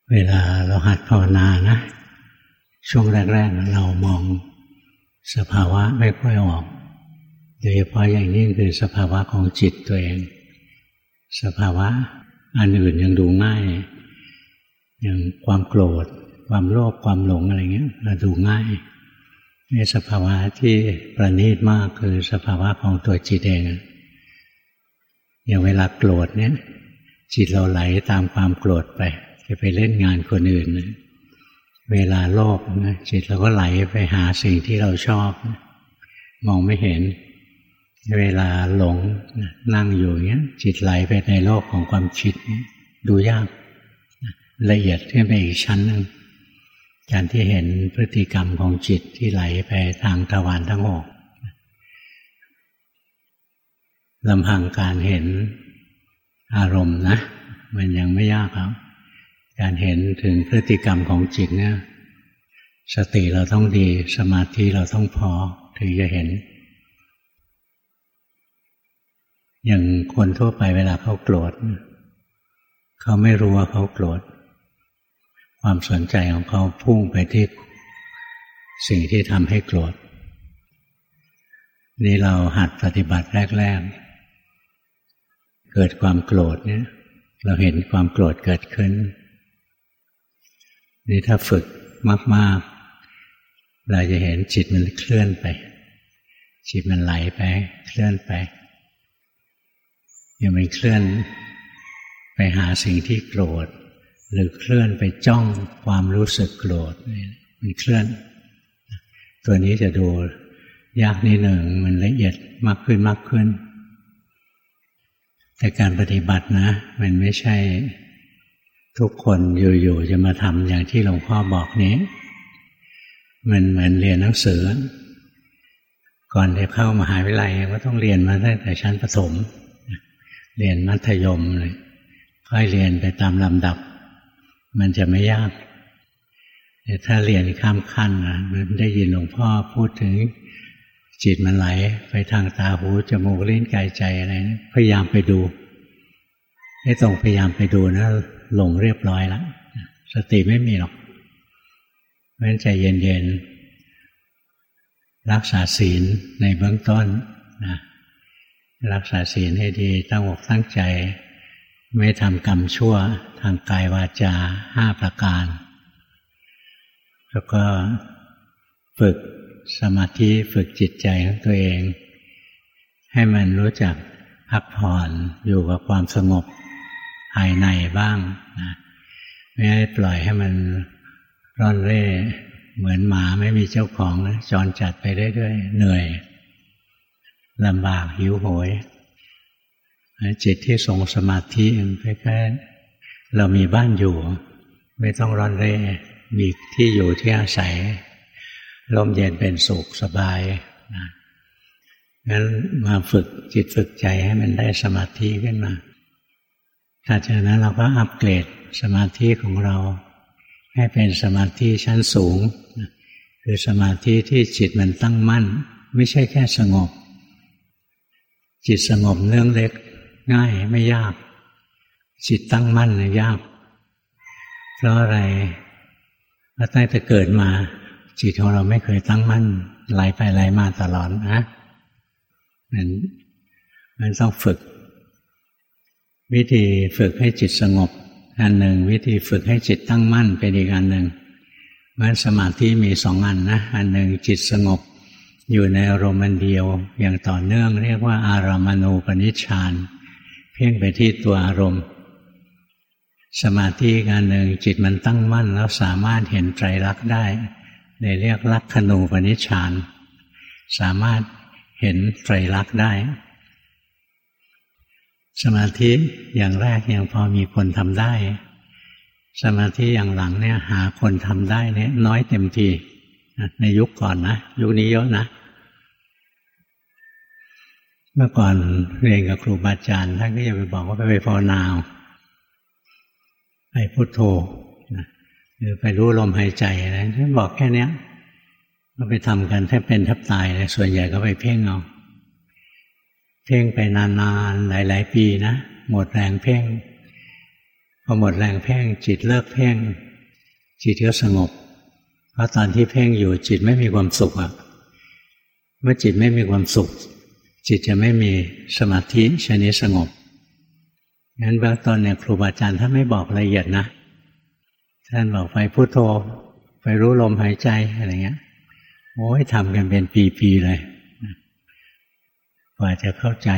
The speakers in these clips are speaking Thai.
เวลาเราหัดภาวนานะช่วงแรกๆเรามองสภาวะไม่ค่อยออกโดยเฉพาะอย่างยิ่งคือสภาวะของจิตตัวเองสภาวะอันอื่นยังดูง่ายอย่างความโกรธความโลภความหลงอะไรเงี้ยเราดูง่ายในสภาวะที่ประณีตมากคือสภาวะของตัวจิตเองอย่างเวลาโกรธเนี่ยจิตเราไหลตามความโกรธไปจะไปเล่นงานคนอื่นนะเวลาโลภนะจิตเราก็ไหลไปหาสิ่งที่เราชอบนะมองไม่เห็นเวลาหลงนั่งอยู่อย่างเงี้ยจิตไหลไปในโลกของความคิดดูยากละเอียดขึ้นไปอีกชั้นนึงการที่เห็นพฤติกรรมของจิตที่ไหลไปทางทวารทั้งหกลำพังการเห็นอารมณ์นะมันยังไม่ยากครับการเห็นถึงพฤติกรรมของจิตเนี่ยสติเราต้องดีสมาธิเราต้องพอถึงจะเห็นอย่างคนทั่วไปเวลาเขาโกรธเขาไม่รู้ว่าเขาโกรธความสนใจของเขาพุ่งไปที่สิ่งที่ทำให้โกรธนี่เราหัดปฏิบัติแรกๆเกิดความโกรธเนี่ยเราเห็นความโกรธเกิดขึ้นนี่ถ้าฝึกมากๆเราจะเห็นจิตมันเคลื่อนไปจิตมันไหลไปเคลื่อนไปอย่างมันเคลื่อนไปหาสิ่งที่โกรธหรือเคลื่อนไปจ้องความรู้สึกโกรธมันเคลื่อนตัวนี้จะดูยากนิดหนึ่งมันละเอียดมากขึ้นแต่การปฏิบัตินะมันไม่ใช่ทุกคนอยู่ๆจะมาทำอย่างที่หลวงพ่อบอกนี้มันเหมือนเรียนหนังสือก่อนจะเข้ามหาวิทยาลัยก็ต้องเรียนมาตั้งแต่ชั้นประถมเรียนมัธยมเลยค่อยเรียนไปตามลำดับมันจะไม่ยากแต่ถ้าเรียนข้ามขั้นนะมันได้ยินหลวงพ่อพูดถึงจิตมันไหลไปทางตาหูจมูกลิ้นกายใจอะไรนะพยายามไปดูให้ตรงพยายามไปดูนะหลงเรียบร้อยแล้วสติไม่มีหรอกเพราะฉะนั้นใจเย็นๆรักษาศีลในเบื้องต้นนะรักษาศีลให้ดีตั้งอกตั้งใจไม่ทำกรรมชั่วทางกายวาจา5ประการแล้วก็ฝึกสมาธิฝึกจิตใจของตัวเองให้มันรู้จักพักผ่อนอยู่กับความสงบภายในบ้างนะไม่ให้ปล่อยให้มันร่อนเร่เหมือนหมาไม่มีเจ้าของนะจรจัดไปเรื่อยๆเหนื่อยลำบากหิวโหยจิตที่ทรงสมาธิมันแค่เรามีบ้านอยู่ไม่ต้องร่อนเร่มีที่อยู่ที่อาศัยร่มเย็นเป็นสุขสบายนะงั้นมาฝึกจิตฝึกใจให้มันได้สมาธิขึ้นมาถ้าจากนั้นเราก็อัปเกรดสมาธิของเราให้เป็นสมาธิชั้นสูงคือสมาธิที่จิตมันตั้งมั่นไม่ใช่แค่สงบจิตสงบเรื่องเล็กง่ายไม่ยากจิตตั้งมั่นยากเพราะอะไรเพราะตั้งแต่เกิดมาจิตของเราไม่เคยตั้งมั่นไหลไปไหลมาตลอดนะมันต้องฝึกวิธีฝึกให้จิตสงบอันหนึ่งวิธีฝึกให้จิตตั้งมั่นเป็นอีกอันหนึ่งเพราะสมาธิมี2อันนะอันหนึ่งจิตสงบอยู่ในอารมณ์เดียวอย่างต่อเนื่องเรียกว่าอารามณูปนิชฌานเพ่งไปที่ตัวอารมณ์สมาธิอันหนึ่งจิตมันตั้งมั่นแล้วสามารถเห็นไตรลักษณ์ได้เรียกลักขณูปนิชฌานสามารถเห็นไตรลักษณ์ได้สมาธิอย่างแรกยังพอมีคนทำได้สมาธิอย่างหลังเนี่ยหาคนทำได้เนี่ยน้อยเต็มทีในยุคก่อนนะยุคนี้เยอะนะเมื่อก่อนเรียนกับครูบาอาจารย์ท่านก็จะไปบอกว่าไปภาวนาไปพุทโธหรือไปรู้ลมหายใจอะไรท่านบอกแค่นี้ก็ไปทำกันแทบเป็นแทบตายเลยส่วนใหญ่ก็ไปเพ่งเอาเพ่งไปนานๆหลายๆปีนะหมดแรงเพ่งพอหมดแรงเพ่งจิตเลิกเพ่งจิตก็สงบเพราะตอนที่เพ่งอยู่จิตไม่มีความสุขอ่ะเมื่อจิตไม่มีความสุขจิตจะไม่มีสมาธิชนิดสงบงั้นเบื้องต้นเนี่ยครูบาอาจารย์ท่านไม่บอกละเอียดนะท่านบอกไปพุทโธไปรู้ลมหายใจอะไรเงี้ยโอ้ยทำกันเป็นปีๆเลยกว่าจะเข้าใจ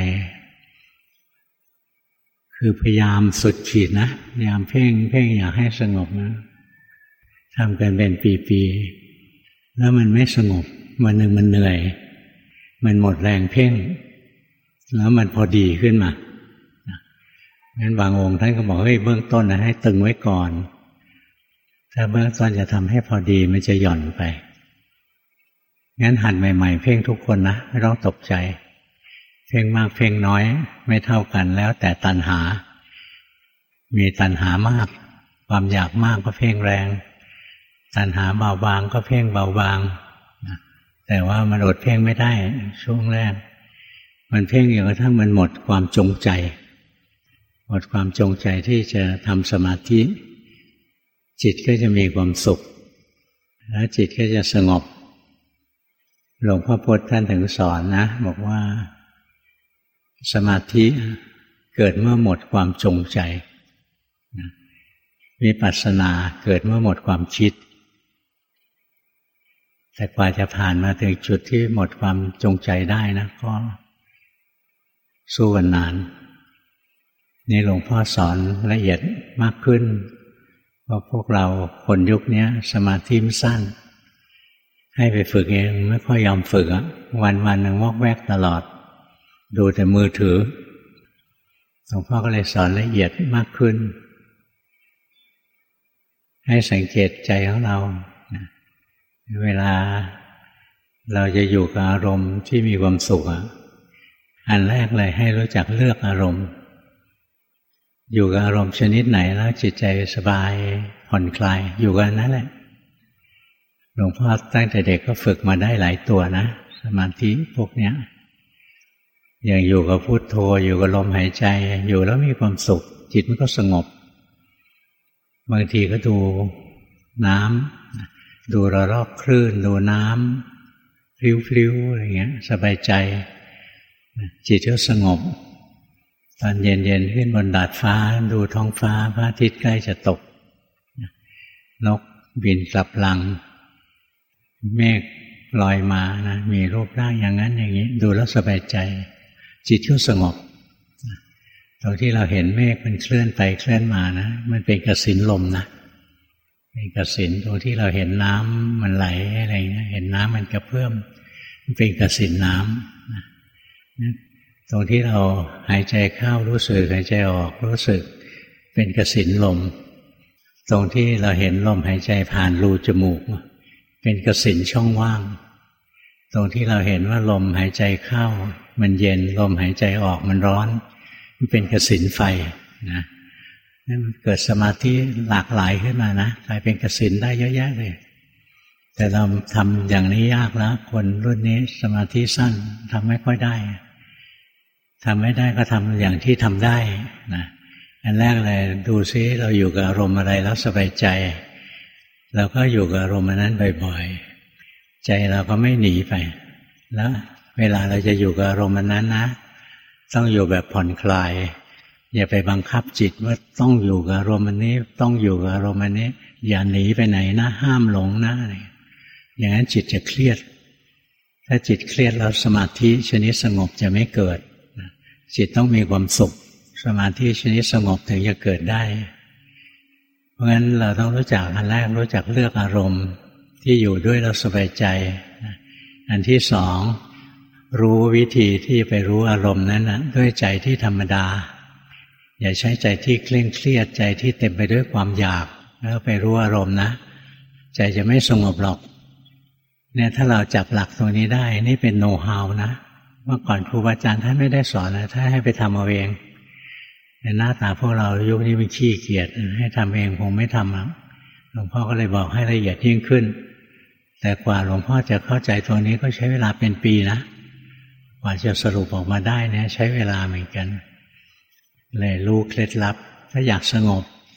คือพยายามสุดขีดนะพยายามเพ่งอยากให้สงบนะทำกันเป็นปีๆแล้วมันไม่สงบวันหนึ่งมันเหนื่อยมันหมดแรงเพ่งแล้วมันพอดีขึ้นมางั้นบางองค์ท่านก็บอกเฮ้ยเบื้องต้นนะให้ตึงไว้ก่อนถ้าเบื้องต้นจะทำให้พอดีมันจะหย่อนไปงั้นหัดใหม่ๆเพ่งทุกคนนะไม่ต้องตกใจเพ่งมากเพ่งน้อยไม่เท่ากันแล้วแต่ตัณหามีตัณหามากความอยากมากก็เพ่งแรงตัณหาเบาบางก็เพ่งเบาบางแต่ว่ามันอดเพ่งไม่ได้ช่วงแรกมันเพ่งจนกระทั่งมันหมดความจงใจหมดความจงใจที่จะทำสมาธิจิตก็จะมีความสุขแล้วจิตก็จะสงบหลวงพ่อพุธท่านถึงสอนนะบอกว่าสมาธิเกิดเมื่อหมดความจงใจวิปัสสนาเกิดเมื่อหมดความคิดแต่กว่าจะผ่านมาถึงจุดที่หมดความจงใจได้นะก็สู้กันนานนี่หลวงพ่อสอนละเอียดมากขึ้นเพราะพวกเราคนยุคนี้สมาธิมันสั้นให้ไปฝึกเองไม่ค่อยยอมฝึกวันๆหนึ่งวอกแวกตลอดดูแต่มือถือหลวงพ่อก็เลยสอนละเอียดมากขึ้นให้สังเกตใจของเราเวลาเราจะอยู่กับอารมณ์ที่มีความสุขอันแรกเลยให้รู้จักเลือกอารมณ์อยู่กับอารมณ์ชนิดไหนแล้วจิตใจสบายผ่อนคลายอยู่กันนั่นแหละหลวงพ่อตั้งแต่เด็กก็ฝึกมาได้หลายตัวนะสมาธิพวกเนี้ยอย่างอยู่กับพุทโธอยู่กับลมหายใจอยู่แล้วมีความสุขจิตมันก็สงบบางทีก็ดูน้ำดูระลอกคลื่นดูน้ำพลิ้วๆอะไรเงี้ยสบายใจจิตก็สงบตอนเย็นๆขึ้นบนดาดฟ้าดูท้องฟ้าพระอาทิตย์ใกล้จะตกนกบินกลับหลังเมฆลอยมานะมีรูปร่างอย่างนั้นอย่างนี้ดูแล้วสบายใจจิตก็สงบตรงที่เราเห็นเมฆมันเคลื่อนไปเคลื่อนมานะมันเป็นกสิณลมนะเป็นกสิณตรงที่เราเห็นน้ำมันไหลอะไรเห็นน้ำมันกระเพื่อมมันเป็นกสิณน้ำนะตรงที่เราหายใจเข้ารู้สึกหายใจออกรู้สึกเป็นกสิณลมตรงที่เราเห็นลมหายใจผ่านรูจมูกเป็นกสิณช่องว่างตรงที่เราเห็นว่าลมหายใจเข้ามันเย็นลมหายใจออกมันร้อนมันเป็นกสิณไฟนะนั่นเกิดสมาธิหลากหลายขึ้นมานะกลายเป็นกสิณได้เยอะแยะเลยแต่เราทำอย่างนี้ยากแล้วคนรุ่นนี้สมาธิสั้นทำไม่ค่อยได้ทำไม่ได้ก็ทำอย่างที่ทำได้นะอันแรกเลยดูซิเราอยู่กับอารมณ์อะไรแล้วสบายใจเราก็อยู่กับอารมณ์นั้นบ่อยๆใจเราก็ไม่หนีไปแล้วเวลาเราจะอยู่กับอารมณ์นั้นนะต้องอยู่แบบผ่อนคลายอย่าไปบังคับจิตว่าต้องอยู่กับอารมณ์นี้ต้องอยู่กับอารมณ์นี้อย่าหนีไปไหนนะห้ามหลงนะอย่างนั้นจิตจะเครียดถ้าจิตเครียดแล้วสมาธิชนิดสงบจะไม่เกิดจิตต้องมีความสุขสมาธิชนิดสงบถึงจะเกิดได้เพราะงั้นเราต้องรู้จักอันแรกรู้จักเลือกอารมณ์ที่อยู่ด้วยเราสบายใจอันที่สองรู้วิธีที่ไปรู้อารมณ์นั้นนะด้วยใจที่ธรรมดาอย่าใช้ใจที่เคร่งเครียดใจที่เต็มไปด้วยความอยากแล้วไปรู้อารมณ์นะใจจะไม่สงบหรอกเนี่ยถ้าเราจับหลักตรงนี้ได้นี่เป็นโนว์ฮาวนะเมื่อก่อนครูบาอาจารย์ท่านไม่ได้สอนนะท่านให้ไปทำเอาเองแต่หน้าตาพวกเรายุคนี้มันขี้เกียจให้ทำเองคงไม่ทำแล้วหลวงพ่อก็เลยบอกให้ละเอียดยิ่งขึ้นแต่กว่าหลวงพ่อจะเข้าใจตัวนี้ก็ใช้เวลาเป็นปีนะกว่าจะสรุปออกมาได้เนี่ยใช้เวลาเหมือนกันเลยรู้เคล็ดลับถ้าอยากสงบ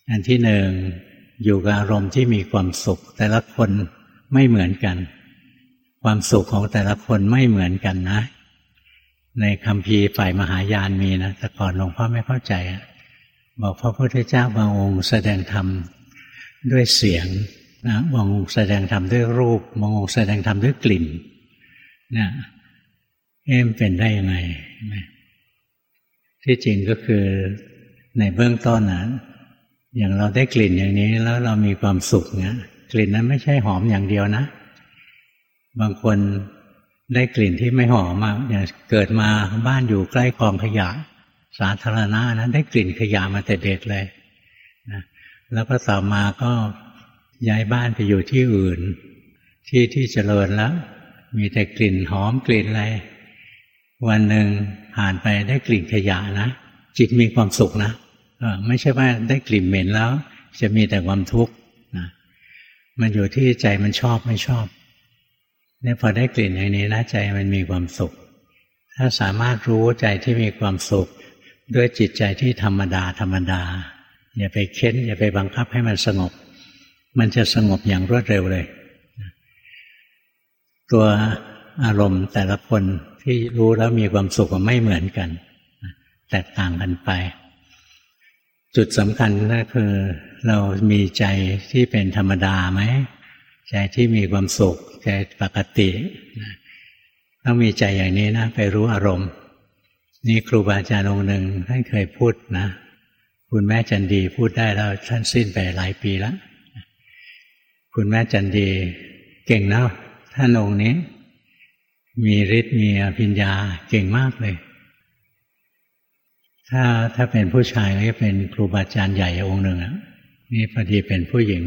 อันที่หนึ่งอยู่กับอารมณ์ที่มีความสุขแต่ละคนไม่เหมือนกันความสุขของแต่ละคนไม่เหมือนกันนะในคัมภีร์ฝ่ายมหายานมีนะแต่ก่อนหลวงพ่อไม่เข้าใจบอกพระพุทธเจ้าบางองค์แสดงธรรมด้วยเสียงนะบางองค์แสดงธรรมด้วยรูปบางองค์แสดงธรรมด้วยกลิ่นเนี่ยเป็นได้ยังไงที่จริงก็คือในเบื้องต้นนะอย่างเราได้กลิ่นอย่างนี้แล้วเรามีความสุขเนี่ยกลิ่นนั้นไม่ใช่หอมอย่างเดียวนะบางคนได้กลิ่นที่ไม่หอมอย่างเกิดมาบ้านอยู่ใกล้กองขยะสาธารณะนะได้กลิ่นขยะมาแต่เด็กเลยนะแล้วก็ต่อมาก็ย้ายบ้านไปอยู่ที่อื่นที่เจริญแล้วมีแต่กลิ่นหอมกลิ่นอะไรวันหนึ่งผ่านไปได้กลิ่นขยะนะจิตมีความสุขนะไม่ใช่ว่าได้กลิ่นเหม็นแล้วจะมีแต่ความทุกข์นะมันอยู่ที่ใจมันชอบไม่ชอบเนี่ยพอได้กลิ่นอย่างนี้นะใจมันมีความสุขถ้าสามารถรู้ใจที่มีความสุขด้วยจิตใจที่ธรรมดาธรรมดาอย่าไปเค้นอย่าไปบังคับให้มันสงบมันจะสงบอย่างรวดเร็วเลยตัวอารมณ์แต่ละคนที่รู้แล้วมีความสุขไม่เหมือนกันแตกต่างกันไปจุดสำคัญก็คือเรามีใจที่เป็นธรรมดาไหมใจที่มีความสุขใจปกติต้องมีใจอย่างนี้นะไปรู้อารมณ์นี่ครูบาอาจารย์องค์หนึ่งท่านเคยพูดนะคุณแม่จันดีพูดได้แล้วท่านสิ้นไปหลายปีแล้วคุณแม่จันดีเก่งนะท่านองค์นี้มีฤทธิ์มีอภิญญาเก่งมากเลยถ้าเป็นผู้ชายก็เป็นครูบาอาจารย์ใหญ่องค์หนึ่งนี่พอดีเป็นผู้หญิง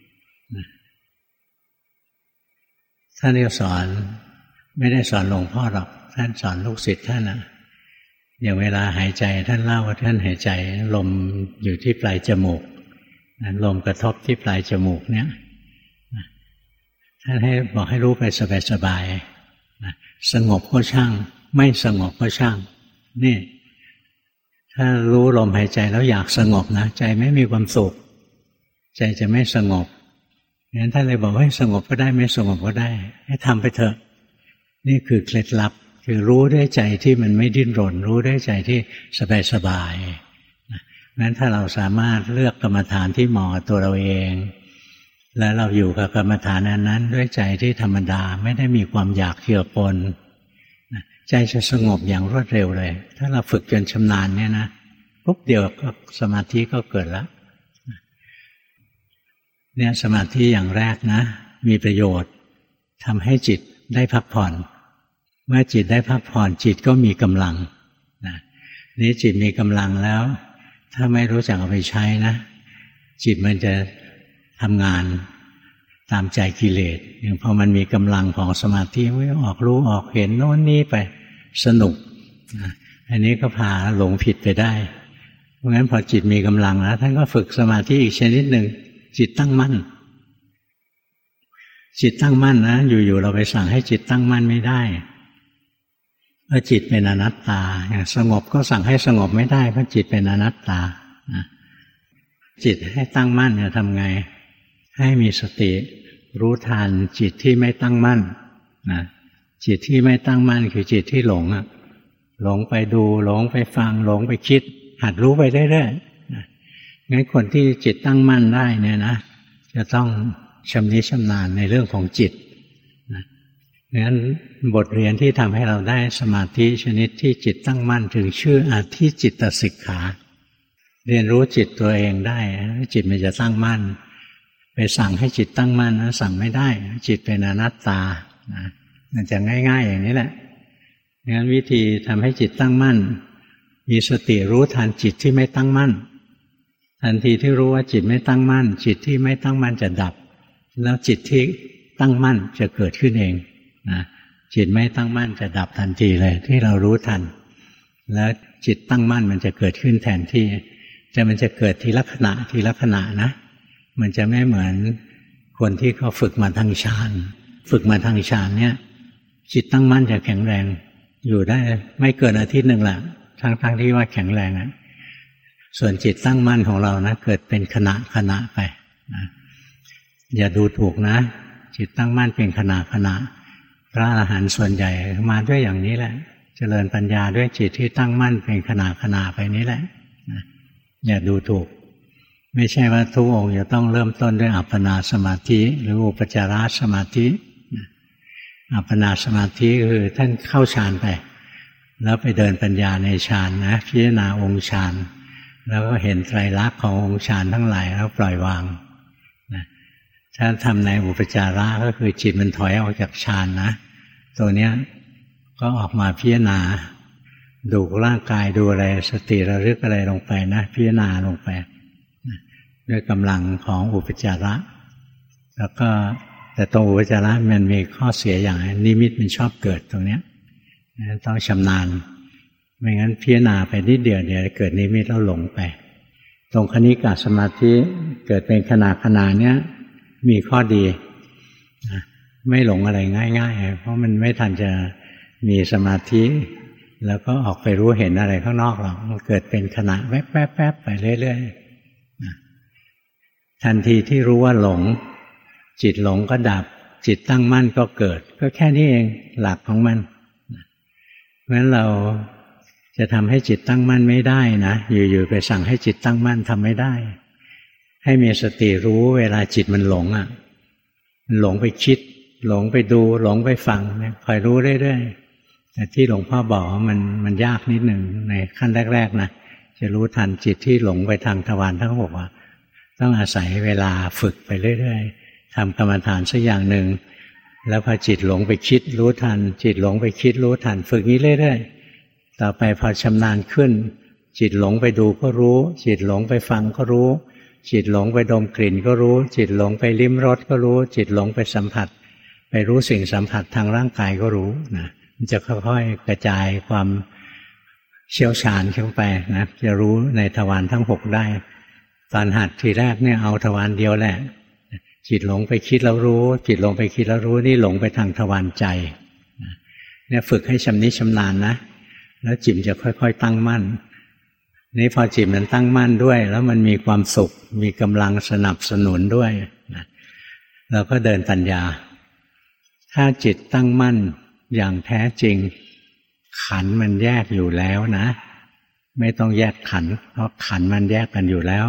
ท่านก็สอนไม่ได้สอนหลวงพ่อหรอกท่านสอนลูกศิษย์ท่านอย่างเวลาหายใจท่านเล่าว่าท่านหายใจลมอยู่ที่ปลายจมูกลมกระทบที่ปลายจมูกเนี่ยท่านให้บอกให้รู้ไปสบายๆสงบก็ช่างไม่สงบก็ช่างนี่ถ้ารู้ลมหายใจแล้วอยากสงบนะใจไม่มีความสุขใจจะไม่สงบงั้นท่านเลยบอกว่าให้สงบก็ได้ไม่สงบก็ได้ให้ทำไปเถอะนี่คือเคล็ดลับคือรู้ด้วยใจที่มันไม่ดิ้นรนรู้ด้วยใจที่สบายๆงั้นถ้าเราสามารถเลือกกรรมฐานที่เหมาะกับตัวเราเองแล้วเราอยู่กับกรรมฐานนั้นด้วยใจที่ธรรมดาไม่ได้มีความอยากเกี่ยวปนใจจะสงบอย่างรวดเร็วเลยถ้าเราฝึกจนชำนาญเนี่ยนะปุ๊บเดียวก็สมาธิก็เกิดแล้วเนี่ยสมาธิอย่างแรกนะมีประโยชน์ทำให้จิตได้พักผ่อนเมื่อจิตได้พักผ่อนจิตก็มีกำลังนี่จิตมีกำลังแล้วถ้าไม่รู้จักเอาไปใช้นะจิตมันจะทำงานตามใจกิเลสอย่างพอมันมีกำลังของสมาธิออกรู้ออกเห็นโน่นนี่ไปสนุกอันนี้ก็พาหลงผิดไปได้เพราะงั้นพอจิตมีกำลังแล้วท่านก็ฝึกสมาธิอีกชนิดหนึ่งจิตตั้งมั่นจิตตั้งมั่นนะอยู่ๆเราไปสั่งให้จิตตั้งมั่นไม่ได้เพราะจิตเป็นอนัตตาอย่างสงบก็สั่งให้สงบไม่ได้เพราะจิตเป็นอนัตตาจิตให้ตั้งมั่นเนี่ยทำไงให้มีสติรู้ทันจิตที่ไม่ตั้งมั่นนะจิตที่ไม่ตั้งมั่นคือจิตที่หลงหลงไปดูหลงไปฟังหลงไปคิดหัดรู้ไปเรื่อยๆงั้นคนที่จิตตั้งมั่นได้เนี่ยนะจะต้องชำนิชำนาญในเรื่องของจิตนะงั้นบทเรียนที่ทำให้เราได้สมาธิชนิดที่จิตตั้งมั่นถึงชื่ออธิจิตตสิกขาเรียนรู้จิตตัวเองได้จิตมันจะตั้งมั่นไปสั่งให้จิตตั้งมั่นนะสั่งไม่ได้จิตเป็นอนัตตานะมันจะง่ายๆอย่างนี้แหละงั้นวิธีทำให้จิตตั้งมั่นมีสติรู้ทันจิตที่ไม่ตั้งมั่นทันทีที่รู้ว่าจิตไม่ตั้งมั่นจิตที่ไม่ตั้งมั่นจะดับแล้วจิตที่ตั้งมั่นจะเกิดขึ้นเองนะจิตไม่ตั้งมั่นจะดับทันทีเลยที่เรารู้ทันแล้วจิตตั้งมั่นมันจะเกิดขึ้นแทนที่แต่มันจะเกิดทีละขณะทีละขณะนะมันจะไม่เหมือนคนที่เขาฝึกมาทางฌานฝึกมาทางฌานเนี่ยจิตตั้งมั่นจะแข็งแรงอยู่ได้ไม่เกินอาทิตย์หนึ่งแหละทั้งที่ว่าแข็งแรงส่วนจิตตั้งมั่นของเรานะเกิดเป็นขณะไปนะอย่าดูถูกนะจิตตั้งมั่นเป็นขณะพระอรหันต์ส่วนใหญ่มาด้วยอย่างนี้แหละเจริญปัญญาด้วยจิตที่ตั้งมั่นเป็นขณะไปนี้แหละนะอย่าดูถูกไม่ใช่ว่าทุกองค์จะต้องเริ่มต้นด้วยอัปปนาสมาธิหรืออุปจารสมาธิอัปปนาสมาธิคือท่านเข้าฌานไปแล้วไปเดินปัญญาในฌานนะพิจารณาองค์ฌานแล้วก็เห็นไตรลักษณ์ขององค์ฌานทั้งหลายแล้วปล่อยวางนะถ้าทำในอุปจาระก็คือจิตมันถอยออกจากฌานนะตัวเนี้ยก็ออกมาพิจารณาดูร่างกายดูอะไรสติระลึกอะไรลงไปนะพิจารณาลงไปด้วยกำลังของอุปจาระแล้วก็แต่ตรงอุปจาระมันมีข้อเสียอย่างนิมิตมันชอบเกิดตรงเนี้ยต้องชำนาญไม่งั้นพิจารณาไปนิดเดียวเกิดนิมิตแล้วหลงไปตรงคณิกะสมาธิเกิดเป็นขณะเนี้ยมีข้อดีไม่หลงอะไรง่ายๆเพราะมันไม่ทันจะมีสมาธิแล้วก็ออกไปรู้เห็นอะไรข้างนอกหรอกมันเกิดเป็นขณะแวบๆไปเรื่อยๆทันทีที่รู้ว่าหลงจิตหลงก็ดับจิตตั้งมั่นก็เกิดก็แค่นี้เองหลักของมันเพราะฉะนั้นเราจะทำให้จิตตั้งมั่นไม่ได้นะอยู่ๆไปสั่งให้จิตตั้งมั่นทำไม่ได้ให้มีสติรู้เวลาจิตมันหลงมันหลงไปคิดหลงไปดูหลงไปฟังคอยรู้เรื่อยๆแต่ที่หลวงพ่อบอกว่ามันยากนิดหนึ่งในขั้นแรกๆนะจะรู้ทันจิตที่หลงไปทางทวารทั้งหกต้องอาศัยเวลาฝึกไปเรื่อยๆทำกรรมฐานสักอย่างหนึ่งแล้วพอจิตหลงไปคิดรู้ทันจิตหลงไปคิดรู้ทันฝึกนี้เรื่อยๆต่อไปพอชำนาญขึ้นจิตหลงไปดูก็รู้จิตหลงไปฟังก็รู้จิตหลงไปดมกลิ่นก็รู้จิตหลงไปลิ้มรสก็รู้จิตหลงไปสัมผัสไปรู้สิ่งสัมผัสทางร่างกายก็รู้นะมันจะค่อยๆกระจายความเชี่ยวชาญเข้าไปนะจะรู้ในทวารทั้งหกได้ตอนหัดทีแรกเนี่ยเอาทวารเดียวแหละจิตหลงไปคิดแล้วรู้จิตหลงไปคิดแล้วรู้นี่หลงไปทางทวารใจเนี่ยฝึกให้ชำนิชำนาญนะแล้วจิตจะค่อยๆตั้งมั่นนี่พอจิตมันตั้งมั่นด้วยแล้วมันมีความสุขมีกำลังสนับสนุนด้วยนะเราก็เดินปัญญาถ้าจิตตั้งมั่นอย่างแท้จริงขันธ์มันแยกอยู่แล้วนะไม่ต้องแยกขันธ์เพราะขันธ์มันแยกกันอยู่แล้ว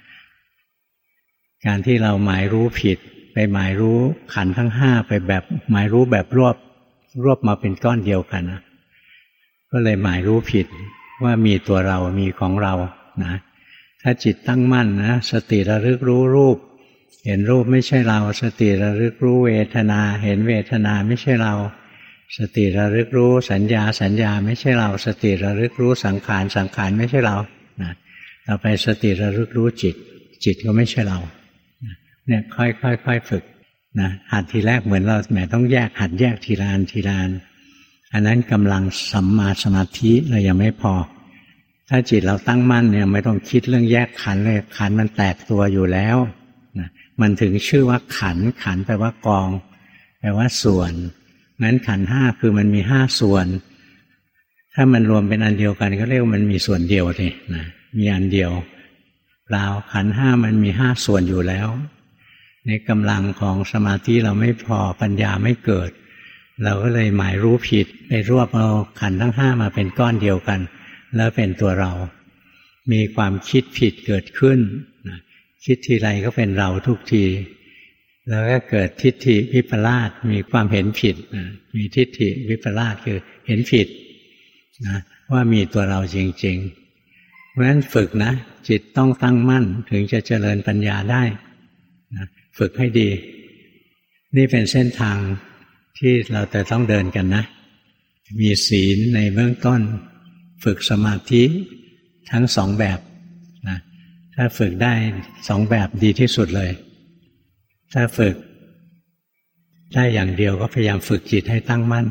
การที่เราหมายรู้ผิดไปหมายรู้ขันธ์ทั้งห้าไปแบบหมายรู้แบบรวบมาเป็นก้อนเดียวกันนะก็เลยหมายรู้ผิดว่ามีตัวเรามีของเรานะถ้าจิตตั้งมั่นนะสติระลึกรู้รูปเห็นรูปไม่ใช่เราสติระลึกรู้เวทนาเห็นเวทนาไม่ใช่เราสติระลึกรู้สัญญาไม่ใช่เราสติระลึกรู้สังขารไม่ใช่เรานะต่อไปสติระลึกรู้จิตก็ไม่ใช่เราเนี่ยค่อยฝึกนะหัดทีแรกเหมือนเราแหมต้องแยกหัดแยกทีละอันอันนั้นกำลังสัมมาสมาธิเรายังไม่พอถ้าจิตเราตั้งมั่นเนี่ยไม่ต้องคิดเรื่องแยกขันธ์เลยขันธ์มันแตกตัวอยู่แล้วนะมันถึงชื่อว่าขันธ์แปลว่ากองแปลว่าส่วนงั้นขันธ์ห้าคือมันมีห้าส่วนถ้ามันรวมเป็นอันเดียวกันก็เรียกว่ามันมีส่วนเดียวสินะมีอันเดียวเปล่าขันธ์ห้ามันมีห้าส่วนอยู่แล้วในกำลังของสมาธิเราไม่พอปัญญาไม่เกิดเราก็เลยหมายรู้ผิดไปรวบเอาขันธ์ทั้งห้ามาเป็นก้อนเดียวกันแล้วเป็นตัวเรามีความคิดผิดเกิดขึ้นคิดทีไรก็เป็นเราทุกทีแล้วก็เกิดทิฏฐิวิปลาสมีความเห็นผิดมีทิฏฐิวิปลาสคือเห็นผิดนะว่ามีตัวเราจริงๆเพราะฉะนั้นฝึกนะจิตต้องตั้งมั่นถึงจะเจริญปัญญาได้นะฝึกให้ดีนี่เป็นเส้นทางที่เราจะต้องเดินกันนะมีศีลในเบื้องต้นฝึกสมาธิทั้งสองแบบนะถ้าฝึกได้สองแบบดีที่สุดเลยถ้าฝึกได้อย่างเดียวก็พยายามฝึกจิตให้ตั้งมั่น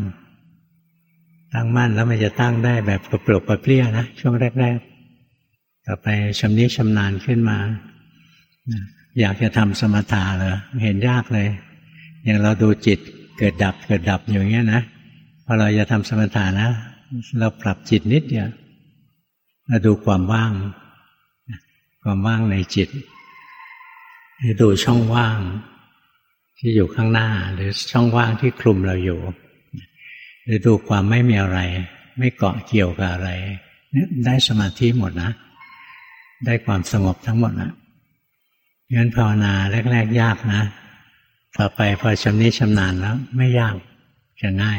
แล้วมันจะตั้งได้แบบกระปรกกระเปรี้ยนะช่วงแรกๆต่อไปชำนิชำนาญขึ้นมาอยากจะทำสมถะเหรอเห็นยากเลยอย่างเราดูจิตเกิดดับอย่างเงี้ยนะพอเราจะทำสมถะนะเราปรับจิตนิดเดียวเราดูความว่างความว่างในจิตหรือดูช่องว่างที่อยู่ข้างหน้าหรือช่องว่างที่คลุมเราอยู่หรือดูความไม่มีอะไรไม่เกาะเกี่ยวกับอะไรเนี่ยได้สมาธิหมดนะได้ความสงบทั้งหมดนะงั้นภาวนาแรกๆยากนะต่อไปพอชำนิชำนาญแล้วไม่ยากจะง่าย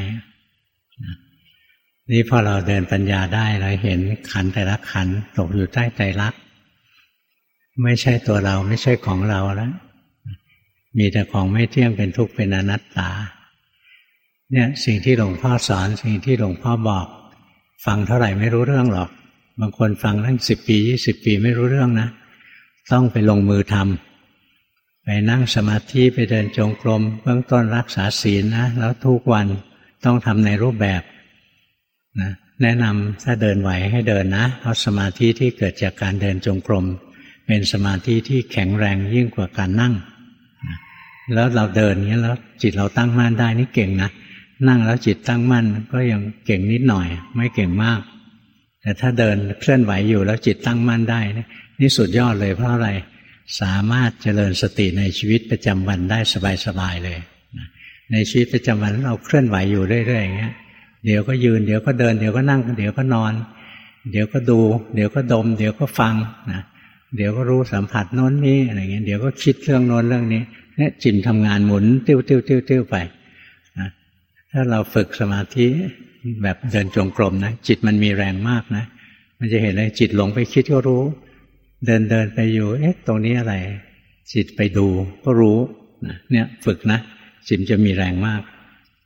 นี่พอเราเดินปัญญาได้เราเห็นขันธ์แต่ละขันธ์ตกอยู่ใต้ไตรลักษณ์ไม่ใช่ตัวเราไม่ใช่ของเราแล้วมีแต่ของไม่เที่ยงเป็นทุกข์เป็นอนัตตาเนี่ยสิ่งที่หลวงพ่อสอนสิ่งที่หลวงพ่อบอกฟังเท่าไหร่ไม่รู้เรื่องหรอกบางคนฟังตั้ง10 ปี20 ปีไม่รู้เรื่องนะต้องไปลงมือทำไปนั่งสมาธิไปเดินจงกรมเบื้องต้นรักษาศีลนะแล้วทุกวันต้องทำในรูปแบบนะแนะนำถ้าเดินไหวให้เดินนะเพราะสมาธิที่เกิดจากการเดินจงกรมเป็นสมาธิที่แข็งแรงยิ่งกว่าการนั่งนะแล้วเราเดินอย่างนี้แล้วจิตเราตั้งมั่นได้นี่เก่งนะนั่งแล้วจิตตั้งมั่นก็ยังเก่งนิดหน่อยไม่เก่งมากแต่ถ้าเดินเคลื่อนไหวอยู่แล้วจิตตั้งมั่นได้นี่สุดยอดเลยเพราะอะไรสามารถเจริญสติในชีวิตประจำวันได้สบายๆเลยในชีวิตประจำวันเราเคลื่อนไหวอยู่เรื่อยๆอย่างเงี้ยเดี๋ยวก็ยืนเดี๋ยวก็เดินเดี๋ยวก็นั่งเดี๋ยวก็นอนเดี๋ยวก็ดูเดี๋ยวก็ดมเดี๋ยวก็ฟังนะเดี๋ยวก็รู้สัมผัสโน้นนี้อะไรเงี้ยเดี๋ยวก็คิดเรื่องโน้นเรื่องนี้เนี่ยจิตทำงานหมุนติ้วๆๆๆไปนะถ้าเราฝึกสมาธิแบบเดินจงกรมนะจิตมันมีแรงมากนะมันจะเห็นเลยจิตหลงไปคิดก็รู้เดินไปอยู่ตรงนี้อะไรจิตไปดูก็รู้นะเนี่ยฝึกนะจิตจะมีแรงมาก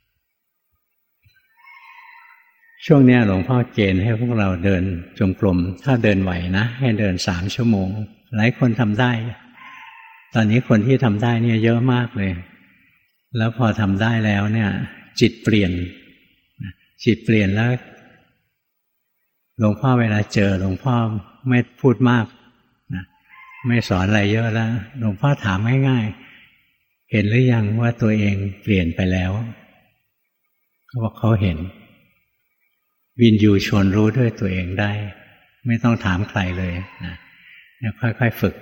ช่วงนี้หลวงพ่อเกณฑ์ให้พวกเราเดินจงกรมถ้าเดินไหวนะให้เดิน3 ชั่วโมงหลายคนทำได้ตอนนี้คนที่ทำได้เนี่ยเยอะมากเลยแล้วพอทำได้แล้วเนี่ยจิตเปลี่ยนแล้วหลวงพ่อเวลาเจอหลวงพ่อไม่พูดมากนะไม่สอนอะไรเยอะแล้วหลวงพ่อถามง่ายๆเห็นหรือยังว่าตัวเองเปลี่ยนไปแล้วเขาบอกเขาเห็นวินยูชนรู้ด้วยตัวเองได้ไม่ต้องถามใครเลยนะค่อยๆฝึก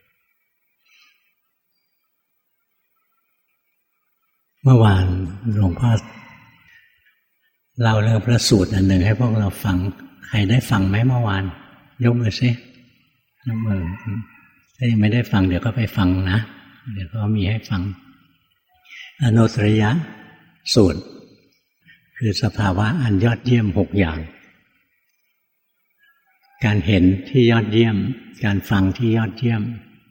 เมื่อวานหลวงพ่อเล่าเรื่องพระสูตรอันหนึ่งให้พวกเราฟังใครได้ฟังไหมเมื่อวานยกมือสิยกมือถ้ายังไม่ได้ฟังเดี๋ยวก็ไปฟังนะเดี๋ยวก็มีให้ฟังอนุตตรยสูตรคือสภาวะอันยอดเยี่ยม6 อย่างการเห็นที่ยอดเยี่ยมการฟังที่ยอดเยี่ยม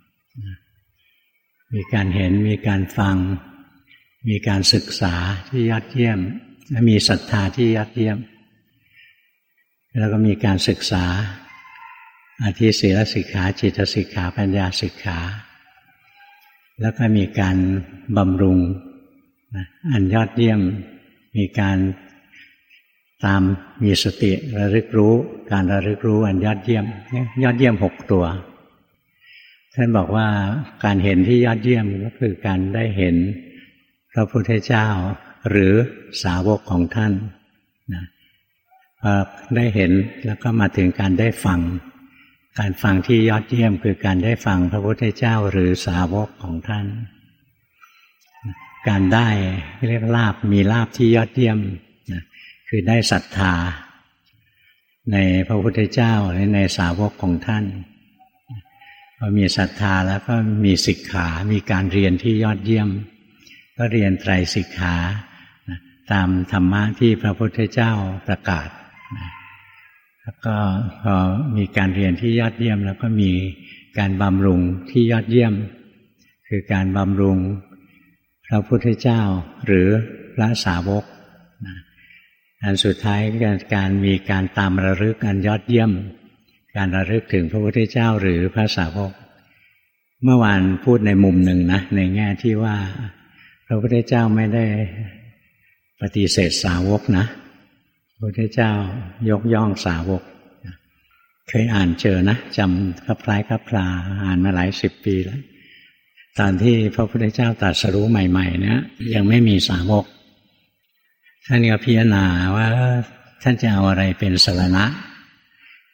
มีการเห็นมีการฟังมีการศึกษาที่ยอดเยี่ยมและมีศรัทธาที่ยอดเยี่ยมแล้วก็มีการศึกษาอธิศีลสิกขาจิตสิกขาปัญญาสิกขาแล้วก็มีการบำรุงอันยอดเยี่ยมมีการตามมีสติระลึกรู้การระลึกรู้อันยอดเยี่ยม6 ตัวท่านบอกว่าการเห็นที่ยอดเยี่ยมก็คือการได้เห็นพระพุทธเจ้าหรือสาวกของท่านนะพอได้เห็นแล้วก็มาถึงการได้ฟังการฟังที่ยอดเยี่ยมคือการได้ฟังพระพุทธเจ้าหรือสาวกของท่านการได้เรียกลาภมีลาภที่ยอดเยี่ยมนะคือได้ศรัทธาในพระพุทธเจ้าและในสาวกของท่านพอมีศรัทธาแล้วก็มีสิกขามีการเรียนที่ยอดเยี่ยมก็เรียนไตรสิกขาตามธรรมะที่พระพุทธเจ้าประกาศแล้วก็พอมีการเรียนที่ยอดเยี่ยมแล้วก็มีการบำรุงที่ยอดเยี่ยมคือการบำรุงพระพุทธเจ้าหรือพระสาวกอันสุดท้ายการมีการตามระลึกอันยอดเยี่ยมการระลึกถึงพระพุทธเจ้าหรือพระสาวกเมื่อวานพูดในมุมหนึ่งนะในแง่ที่ว่าพระพุทธเจ้าไม่ได้ปฏิเสธสาวกนะพระพุทธเจ้ายกย่องสาวกเคยอ่านเจอนะจำคลับคล้ายคลับคลาอ่านมาหลาย10 ปีแล้วตอนที่พระพุทธเจ้าตรัสรู้ใหม่ๆเนี่ยยังไม่มีสาวกท่านก็พิจารณาว่าท่านจะเอาอะไรเป็นสรณะ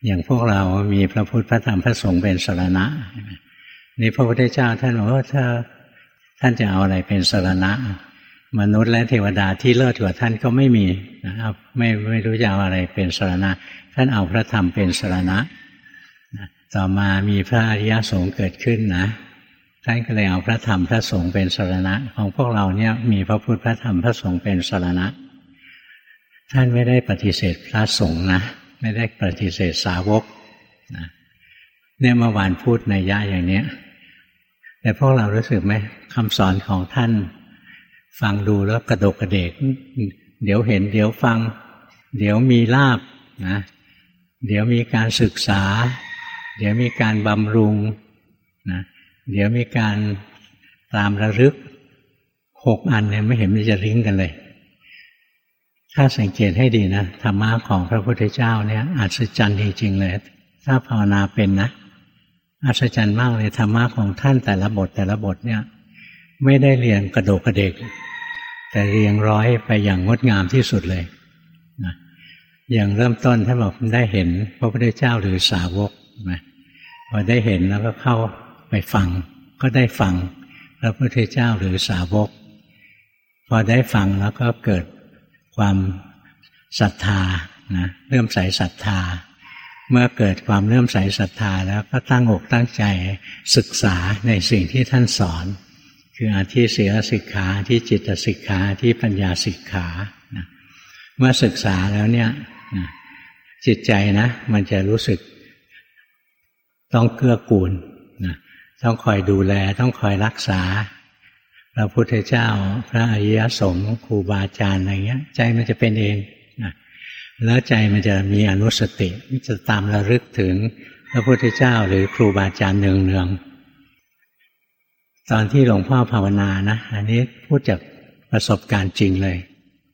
อย่างพวกเรามีพระพุทธพระธรรมพระสงฆ์เป็นสรณะนี่พระพุทธเจ้าท่านบอกว่าถ้าท่านจะเอาอะไรเป็นสรณะมนุษย์และเทวดาที่เลิศกว่าท่านก็ไม่มีนะครับไม่รู้จะเอาอะไรเป็นสรณะท่านเอาพระธรรมเป็นสรณะต่อมามีพระอริยสงฆ์เกิดขึ้นนะท่านก็เลยเอาพระธรรมพระสงฆ์เป็นสรณะของพวกเราเนี่ยมีพระพุทธพระธรรมพระสงฆ์เป็นสรณะท่านไม่ได้ปฏิเสธพระสงฆ์นะไม่ได้ปฏิเสธสาวกนะเนี่ยเมื่อวานพูดนัยยะอย่างเนี้ยแต่พวกเรารู้สึกไหมคำสอนของท่านฟังดูแล้วกระดกกระเดกเดี๋ยวเห็นเดี๋ยวฟังเดี๋ยวมีลาภนะเดี๋ยวมีการศึกษาเดี๋ยวมีการบำรุงนะเดี๋ยวมีการตามระลึก6 อันเนี่ยไม่เห็นมันจะลิงก์กันเลยถ้าสังเกตให้ดีนะธรรมะของพระพุทธเจ้าเนี่ยอัศจรรย์จริงๆเลยถ้าภาวนาเป็นนะอัศจรรย์มากเลยธรรมะของท่านแต่ละบทเนี่ยไม่ได้เรียงกระโดกกระเดกแต่เรียงร้อยไปอย่างงดงามที่สุดเลยนะอย่างเริ่มต้นท่านบอกได้เห็นพระพุทธเจ้าหรือสาวกนะพอได้เห็นแล้วก็เข้าไปฟังก็ได้ฟังพระพุทธเจ้าหรือสาวกพอได้ฟังแล้วก็เกิดความศรัทธานะเลื่อมใสศรัทธาเมื่อเกิดความเลื่อมใสศรัทธาแล้วก็ตั้งอกตั้งใจศึกษาในสิ่งที่ท่านสอนคืออธิศีลสิกขาที่จิตสิกขาที่ปัญญาสิกขานะเมื่อศึกษาแล้วเนี่ยนะจิตใจนะมันจะรู้สึกต้องเกื้อกูลนะต้องคอยดูแลต้องคอยรักษาพระพุทธเจ้าพระอริยสงฆ์ครูบาอาจารย์อะไรเงี้ยใจมันจะเป็นเองนะแล้วใจมันจะมีอนุสติจะตามระลึกถึงพระพุทธเจ้าหรือครูบาอาจารย์เนืองๆตอนที่หลวงพ่อภาวนานะอันนี้พูดจากประสบการณ์จริงเลย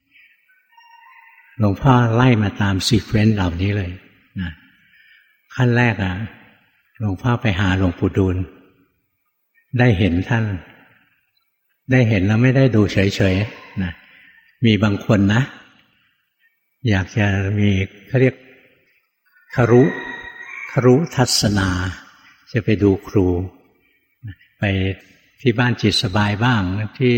หลวงพ่อไล่มาตามซีเควนซ์เหล่านี้เลยนะขั้นแรกหลวงพ่อไปหาหลวงปู่ดูลได้เห็นท่านได้เห็นแล้วไม่ได้ดูเฉยๆนะมีบางคนนะอยากจะมีเขาเรียกครุทัศนาจะไปดูครูไปที่บ้านจิตสบายบ้าง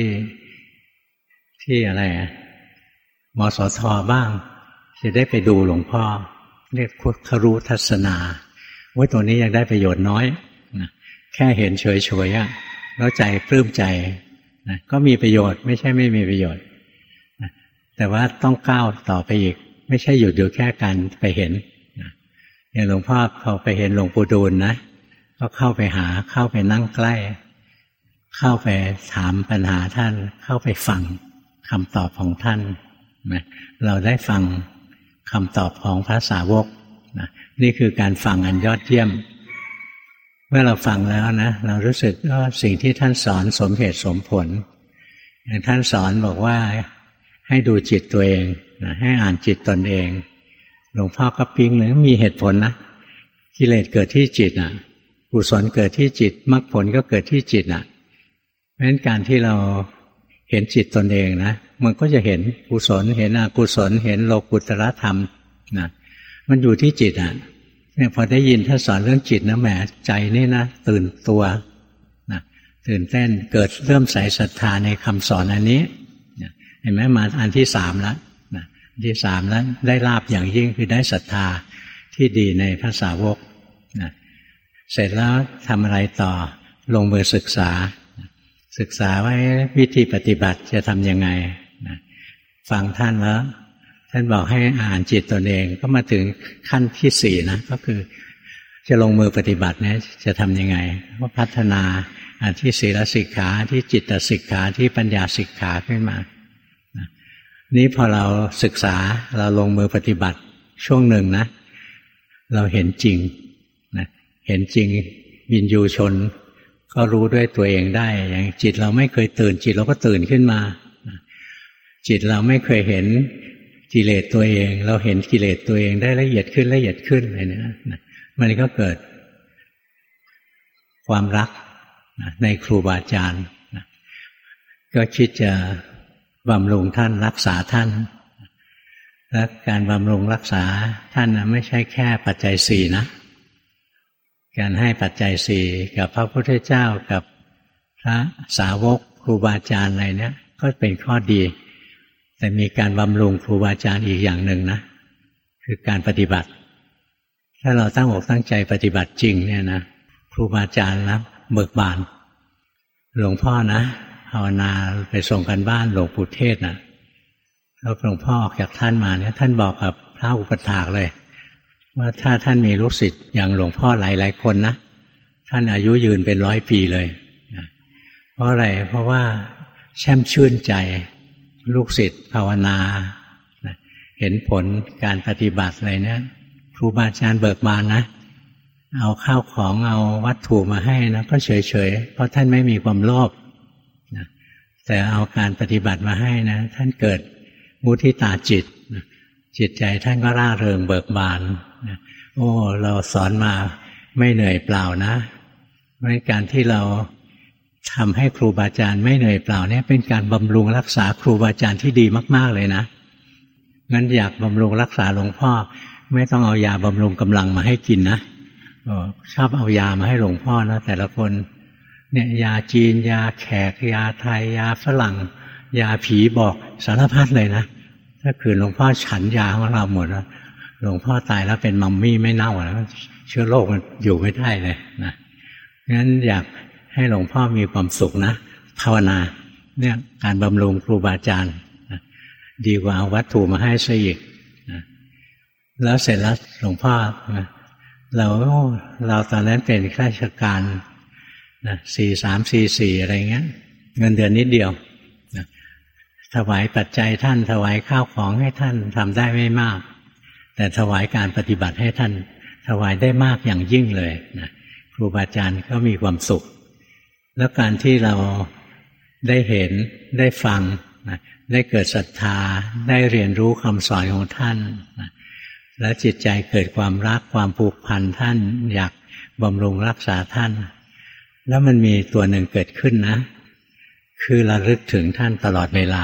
ที่อะไรมสท.บ้างจะได้ไปดูหลวงพ่อเรียกครุทัศนาว่าตัวนี้ยังได้ประโยชน์น้อยนะแค่เห็นเฉยๆแล้วใจปลื้มใจนะก็มีประโยชน์ไม่ใช่ไม่มีประโยชน์นะแต่ว่าต้องก้าวต่อไปอีกไม่ใช่หยุดอยู่แค่การไปเห็นนะอย่างหลวงพ่อพอไปเห็นหลวงปู่ดูลนะก็เข้าไปหาเข้าไปนั่งใกล้เข้าไปถามปัญหาท่านเข้าไปฟังคำตอบของท่านนะเราได้ฟังคำตอบของพระสาวกนะนี่คือการฟังอันยอดเยี่ยมเมื่อเราฟังแล้วนะเรารู้สึกว่าสิ่งที่ท่านสอนสมเหตุสมผลอย่างท่านสอนบอกว่าให้ดูจิตตัวเองนะให้อ่านจิตตนเองหลวงพ่อก็ปิ๊งเลยมีเหตุผลนะกิเลสเกิดที่จิตกุศลเกิดที่จิตมรรคผลก็เกิดที่จิตเพราะฉะนั้นการที่เราเห็นจิตตนเองนะมันก็จะเห็นกุศลเห็นอกุศลเห็นโลกุตตรธรรมนะมันอยู่ที่จิตเนี่ยพอได้ยินท่านสอนเรื่องจิตนะแหมใจนี่นะตื่นตัวนะตื่นเต้นเกิดเริ่มใส่ศรัทธาในคำสอนอันนี้เห็นไหมมาอันที่3แล้วนะอันที่3แล้วได้ลาภอย่างยิ่งคือได้ศรัทธาที่ดีในพระสาวกนะเสร็จแล้วทำอะไรต่อลงมือศึกษาว่าวิธีปฏิบัติจะทำยังไงนะฟังท่านแล้วท่านบอกให้อ่านจิตตนเองก็มาถึงขั้นที่4นะก็คือจะลงมือปฏิบัติเนี่ยจะทำยังไงว่าพัฒนาที่ศีลสิกขาที่จิตสิกขาที่ปัญญาสิกขาขึ้นมานี้พอเราศึกษาเราลงมือปฏิบัติช่วงหนึ่งนะเราเห็นจริงนะเห็นจริงวินยูชนก็รู้ด้วยตัวเองได้อย่างจิตเราไม่เคยตื่นจิตเราก็ตื่นขึ้นมาจิตเราไม่เคยเห็นกิเลสตัวเองเราเห็นกิเลสตัวเองได้ละเอียดขึ้นอะไรเนี่ยมันก็เกิดความรักในครูบาอาจารย์ก็คิดจะบำรุงท่านรักษาท่านและการบำรุงรักษาท่านไม่ใช่แค่ปัจจัยสี่นะการให้ปัจจัยสี่กับพระพุทธเจ้ากับพระสาวกครูบาอาจารย์อะไรเนี่ยก็เป็นข้อดีแต่มีการบำรุงครูบาอาจารย์อีกอย่างหนึ่งนะคือการปฏิบัติถ้าเราตั้งอกตั้งใจปฏิบัติจริงเนี่ยนะครูบาอาจารย์นะเบิกบานหลวงพ่อนะภาวนาไปส่งกันบ้านหลวงปู่เทศนะแล้วหลวงพ่อออกจากท่านมาเนี่ยท่านบอกกับพระอุปถากเลยว่าถ้าท่านมีลูกศิษย์อย่างหลวงพ่อหลายๆคนนะท่านอายุยืนเป็น100 ปีเลยเพราะอะไรเพราะว่าแช่มชื่นใจลูกศิษย์ภาวนาเห็นผลการปฏิบัติอะไรเนี่ยครูบาอาจารย์เบิกบานนะเอาข้าวของเอาวัตถุมาให้นะก็เฉยๆเพราะท่านไม่มีความโลภนะแต่เอาการปฏิบัติมาให้นะท่านเกิดมุทิตาจิตนะจิตใจท่านก็ร่าเริงเบิกบานนะโอ้เราสอนมาไม่เหนื่อยเปล่านะเพราะการที่เราทำให้ครูบาอาจารย์ไม่เหนื่อยเปล่าเนี่ยเป็นการบำรุงรักษาครูบาอาจารย์ที่ดีมากๆเลยนะงั้นอยากบำรุงรักษาหลวงพ่อไม่ต้องเอายาบำรุงกำลังมาให้กินนะชอบเอายามาให้หลวงพ่อนะแต่ละคนเนี่ยยาจีนยาแขกยาไทยยาฝรั่งยาผีบอกสารพัดเลยนะถ้าคือหลวงพ่อฉันยาของเราหมดแล้วหลวงพ่อตายแล้วเป็นมัมมี่ไม่เน่าแล้วเชื้อโรคมันอยู่ไม่ได้เลยนะงั้นอยากให้หลวงพ่อมีความสุขนะภาวนาเนี่ยการบำรุงครูบาอาจารย์ดีกว่าเอาวัตถุมาให้ซะอีกแล้วเสร็จแล้วหลวงพ่อเราตอนนั้นเป็นข้าราชการนะ4344อะไรเงี้ยเงินเดือนนิดเดียวนะถวายปัจจัยท่านถวายข้าวของให้ท่านทำได้ไม่มากแต่ถวายการปฏิบัติให้ท่านถวายได้มากอย่างยิ่งเลยนะครูบาอาจารย์ก็มีความสุขแล้วการที่เราได้เห็นได้ฟังนะได้เกิดศรัทธาได้เรียนรู้คำสอนของท่านนะและจิตใจเกิดความรักความผูกพันท่านอยากบำรุงรักษาท่านแล้วมันมีตัวหนึ่งเกิดขึ้นนะคือระลึกถึงท่านตลอดเวลา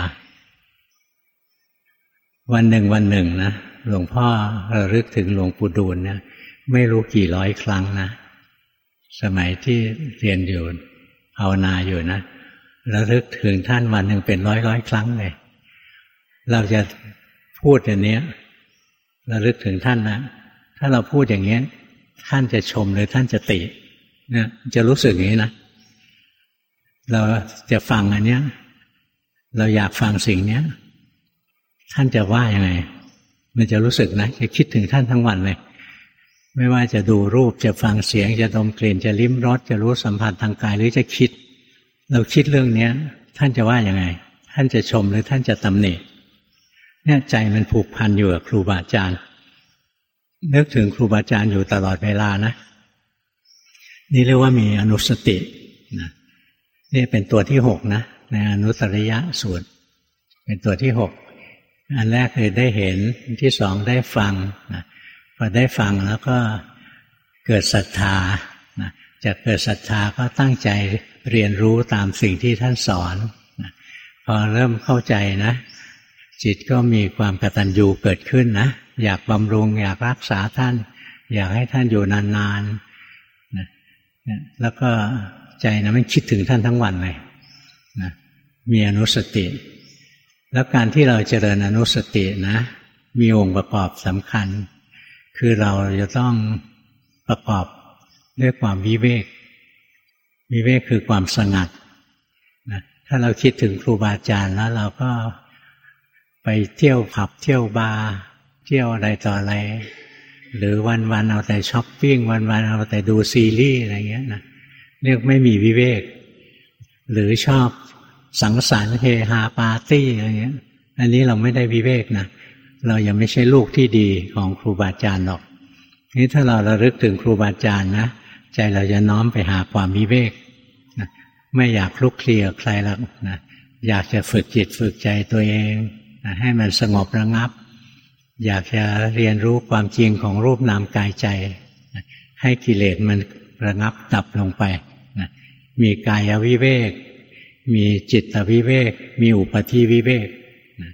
วันหนึ่งนะหลวงพ่อระลึกถึงหลวงปู่ดูลเนี่ยไม่รู้กี่ร้อยครั้งนะสมัยที่เรียนอยู่ภาวนาอยู่นะระลึกถึงท่านวันหนึ่งเป็นร้อยครั้งเลยเราจะพูดอย่างนี้ระลึกถึงท่านนะถ้าเราพูดอย่างนี้ท่านจะชมหรือท่านจะติเนี่ยจะรู้สึกอย่างนี้นะเราจะฟังอันเนี้ยเราอยากฟังสิ่งเนี้ยท่านจะว่ายังไงมันจะรู้สึกนะจะคิดถึงท่านทั้งวันเลยไม่ว่าจะดูรูปจะฟังเสียงจะดมกลิ่นจะลิ้มรสจะรู้สัมผัสทางกายหรือจะคิดเราคิดเรื่องนี้ท่านจะว่ายังไงท่านจะชมหรือท่านจะตำหนิเนี่ยใจมันผูกพันอยู่กับครูบาอาจารย์นึกถึงครูบาอาจารย์อยู่ตลอดเวลานะนี่เรียกว่ามีอนุสตินะนี่เป็นตัวที่6นะในอนุตริยสูตรเป็นตัวที่6อันแรกคือได้เห็นอันที่2ได้ฟังนะพอได้ฟังแล้วก็เกิดศรัทธานะจากเกิดศรัทธาก็ตั้งใจเรียนรู้ตามสิ่งที่ท่านสอนนะพอเริ่มเข้าใจนะจิตก็มีความกตัญญูเกิดขึ้นนะอยากบำรุงอยากรักษาท่านอยากให้ท่านอยู่นานๆนะแล้วก็ใจนะไม่คิดถึงท่านทั้งวันเลยนะมีอนุสติแล้วการที่เราเจริญอนุสตินะมีองค์ประกอบสำคัญคือเราจะต้องประกอบด้วยความวิเวกคือความสงัดนะถ้าเราคิดถึงครูบาอาจารย์แล้วเราก็ไปเที่ยวผับเที่ยวบาร์เที่ยวอะไรต่ออะไรหรือวันๆเอาแต่ช้อปปิ้งวันๆเอาแต่ดูซีรีส์อะไรเงี้ยนะเรียกไม่มีวิเวกหรือชอบสังสรรค์เฮฮาปาร์ตี้อะไรเงี้ยอันนี้เราไม่ได้วิเวกนะเรายังไม่ใช่ลูกที่ดีของครูบาอาจารย์หรอกนี่ถ้าเราระลึกถึงครูบาอาจารย์นะใจเราจะน้อมไปหาความวิเวกนะไม่อยากคลุกคลีกับใครหรอกนะอยากจะฝึกจิตฝึกใจตัวเองนะให้มันสงบระงับอยากจะเรียนรู้ความจริงของรูปนามกายใจนะให้กิเลสมันระงับดับลงไปนะมีกายวิเวกมีจิตวิเวกมีอุปธิวิเวกนะ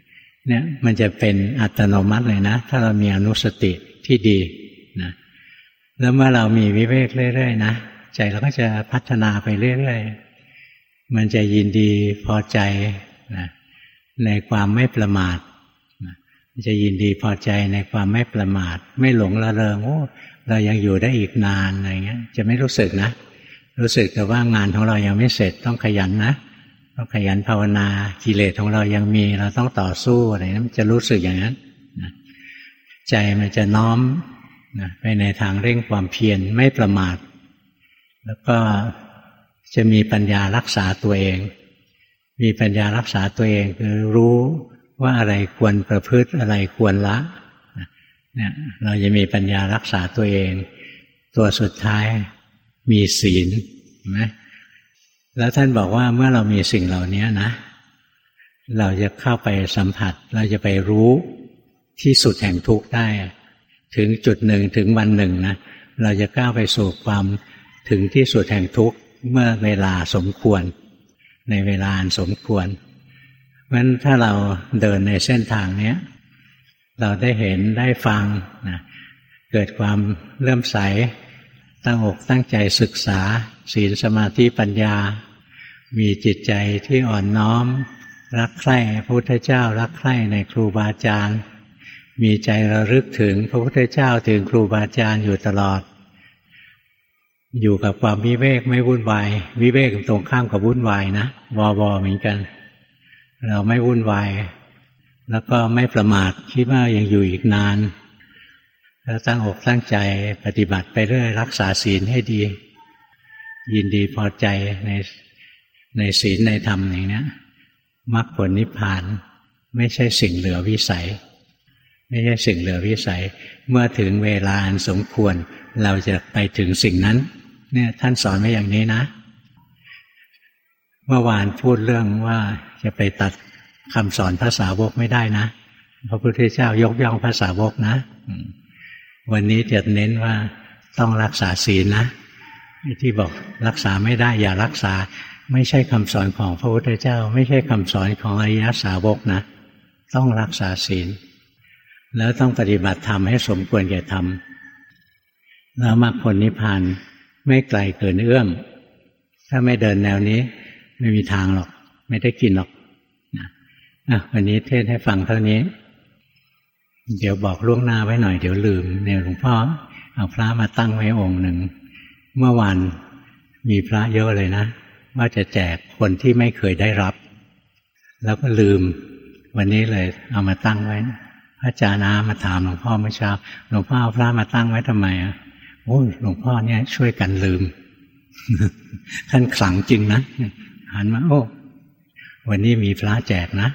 เนี่ยมันจะเป็นอัตโนมัติเลยนะถ้าเรามีอนุสติที่ดีนะแล้วเมื่อเรามีวิเวกเรื่อยๆนะใจเราก็จะพัฒนาไปเรื่อยๆมันจะยินดีพอใจนะในความไม่ประมาทนะมันจะยินดีพอใจในความไม่ประมาทไม่หลงระเริงโอ้เรายังอยู่ได้อีกนานอะไรเงี้ยจะไม่รู้สึกนะรู้สึกแต่ว่างานของเรายังไม่เสร็จต้องขยันนะต้องขยันภาวนากิเลสของเรายังมีเราต้องต่อสู้อะไรนั้นจะรู้สึกอย่างนั้นนะใจมันจะน้อมนะไปในทางเร่งความเพียรไม่ประมาทแล้วก็จะมีปัญญารักษาตัวเองมีปัญญารักษาตัวเองคือรู้ว่าอะไรควรประพฤติอะไรควรละเนี่ยเราจะมีปัญญารักษาตัวเองตัวสุดท้ายมีศีลเห็นไหมแล้วท่านบอกว่าเมื่อเรามีสิ่งเหล่านี้นะเราจะเข้าไปสัมผัสเราจะไปรู้ที่สุดแห่งทุกข์ได้ถึงจุดหนึ่งถึงวันหนึ่งนะเราจะก้าวไปสู่ความถึงที่สุดแห่งทุกข์เมื่อเวลาสมควรในเวลาอันสมควรเพราะฉะนั้นถ้าเราเดินในเส้นทางนี้เราได้เห็นได้ฟังนะเกิดความเลื่อมใสตั้งอกตั้งใจศึกษาศีลสมาธิปัญญามีจิตใจที่อ่อนน้อมรักใคร่พระพุทธเจ้ารักใคร่ในครูบาอาจารย์มีใจระลึกถึงพระพุทธเจ้าถึงครูบาอาจารย์อยู่ตลอดอยู่กับความวิเวกไม่วุ่นวายวิเวกตรงข้ามกับวุ่นวายนะวเหมือนกันเราไม่วุ่นวายแล้วก็ไม่ประมาทคิดว่ายังอยู่อีกนานแล้วตั้งอกตั้งใจปฏิบัติไปเรื่อยรักษาศีลให้ดียินดีพอใจในศีลในธรรมอย่างนี้มรรคผลนิพพานไม่ใช่สิ่งเหลือวิสัยไม่ใช่สิ่งเหลือวิสัยเมื่อถึงเวลาอันสมควรเราจะไปถึงสิ่งนั้นเนี่ยท่านสอนไว้อย่างนี้นะเมื่อวานพูดเรื่องว่าจะไปตัดคำสอนภาษาวกไม่ได้นะพระพุทธเจ้ายกย่องภาษาวกนะวันนี้จะเน้นว่าต้องรักษาศีลนะที่บอกรักษาไม่ได้อย่ารักษาไม่ใช่คำสอนของพระพุทธเจ้าไม่ใช่คำสอนของอริยสาวกนะต้องรักษาศีลแล้วต้องปฏิบัติธรรมให้สมควรแก่ธรรมแล้วมรรคผลนิพพานไม่ไกลเกินเอื้อมถ้าไม่เดินแนวนี้ไม่มีทางหรอกไม่ได้กินหรอกวันนี้เทศให้ฟังเท่านี้เดี๋ยวบอกล่วงหน้าไว้หน่อยเดี๋ยวลืมเนี่ยหลวงพ่อเอาพระมาตั้งไว้องค์หนึ่งเมื่อวานมีพระเยอะเลยนะว่าจะแจกคนที่ไม่เคยได้รับแล้วก็ลืมวันนี้เลยเอามาตั้งไว้พระอาจารย์มาถามหลวงพ่อเมื่อเช้าหลวงพ่อเอาพระมาตั้งไว้ทำไมโอ้หลวงพ่อเนี่ยช่วยกันลืม ท่านขลังจริงนะหันมาโอ้วันนี้มีพระแจกนะ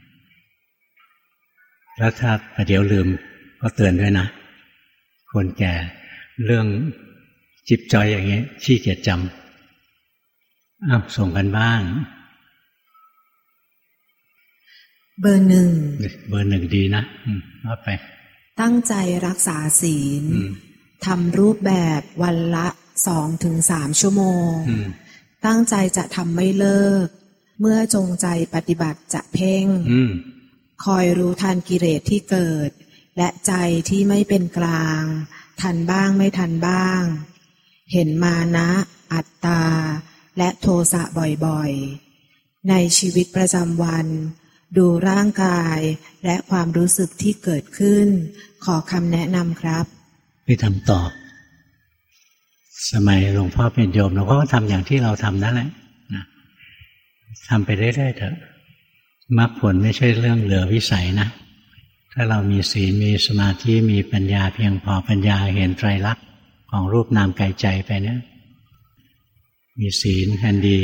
แล้วถ้าประเดี๋ยวลืมก็เตือนด้วยนะคนแก่เรื่องจิบจอยอย่างนี้ขี้เกียจจำส่งกันบ้างเบอร์หนึ่งดีนะเอาไปตั้งใจรักษาศีลทำรูปแบบวันละ 2-3 ชั่วโมงตั้งใจจะทำไม่เลิกเมื่อจงใจปฏิบัติจะเพ่งคอยรู้ทันกิเลสที่เกิดและใจที่ไม่เป็นกลางทันบ้างไม่ทันบ้างเห็นมานะอัตตาและโทสะบ่อยๆในชีวิตประจำวันดูร่างกายและความรู้สึกที่เกิดขึ้นขอคำแนะนำครับไปทำต่อสมัยหลวงพ่อเป็นโยมหลวงพ่อก็ทำอย่างที่เราทำนั่นแหละนะทำไปเรื่อยๆเถอะมรรคผลไม่ใช่เรื่องเหลือวิสัยนะถ้าเรามีศีลมีสมาธิมีปัญญาเพียงพอปัญญาเห็นไตรลักษณ์ของรูปนามกายใจไปเนี่ยมีศีลอันดี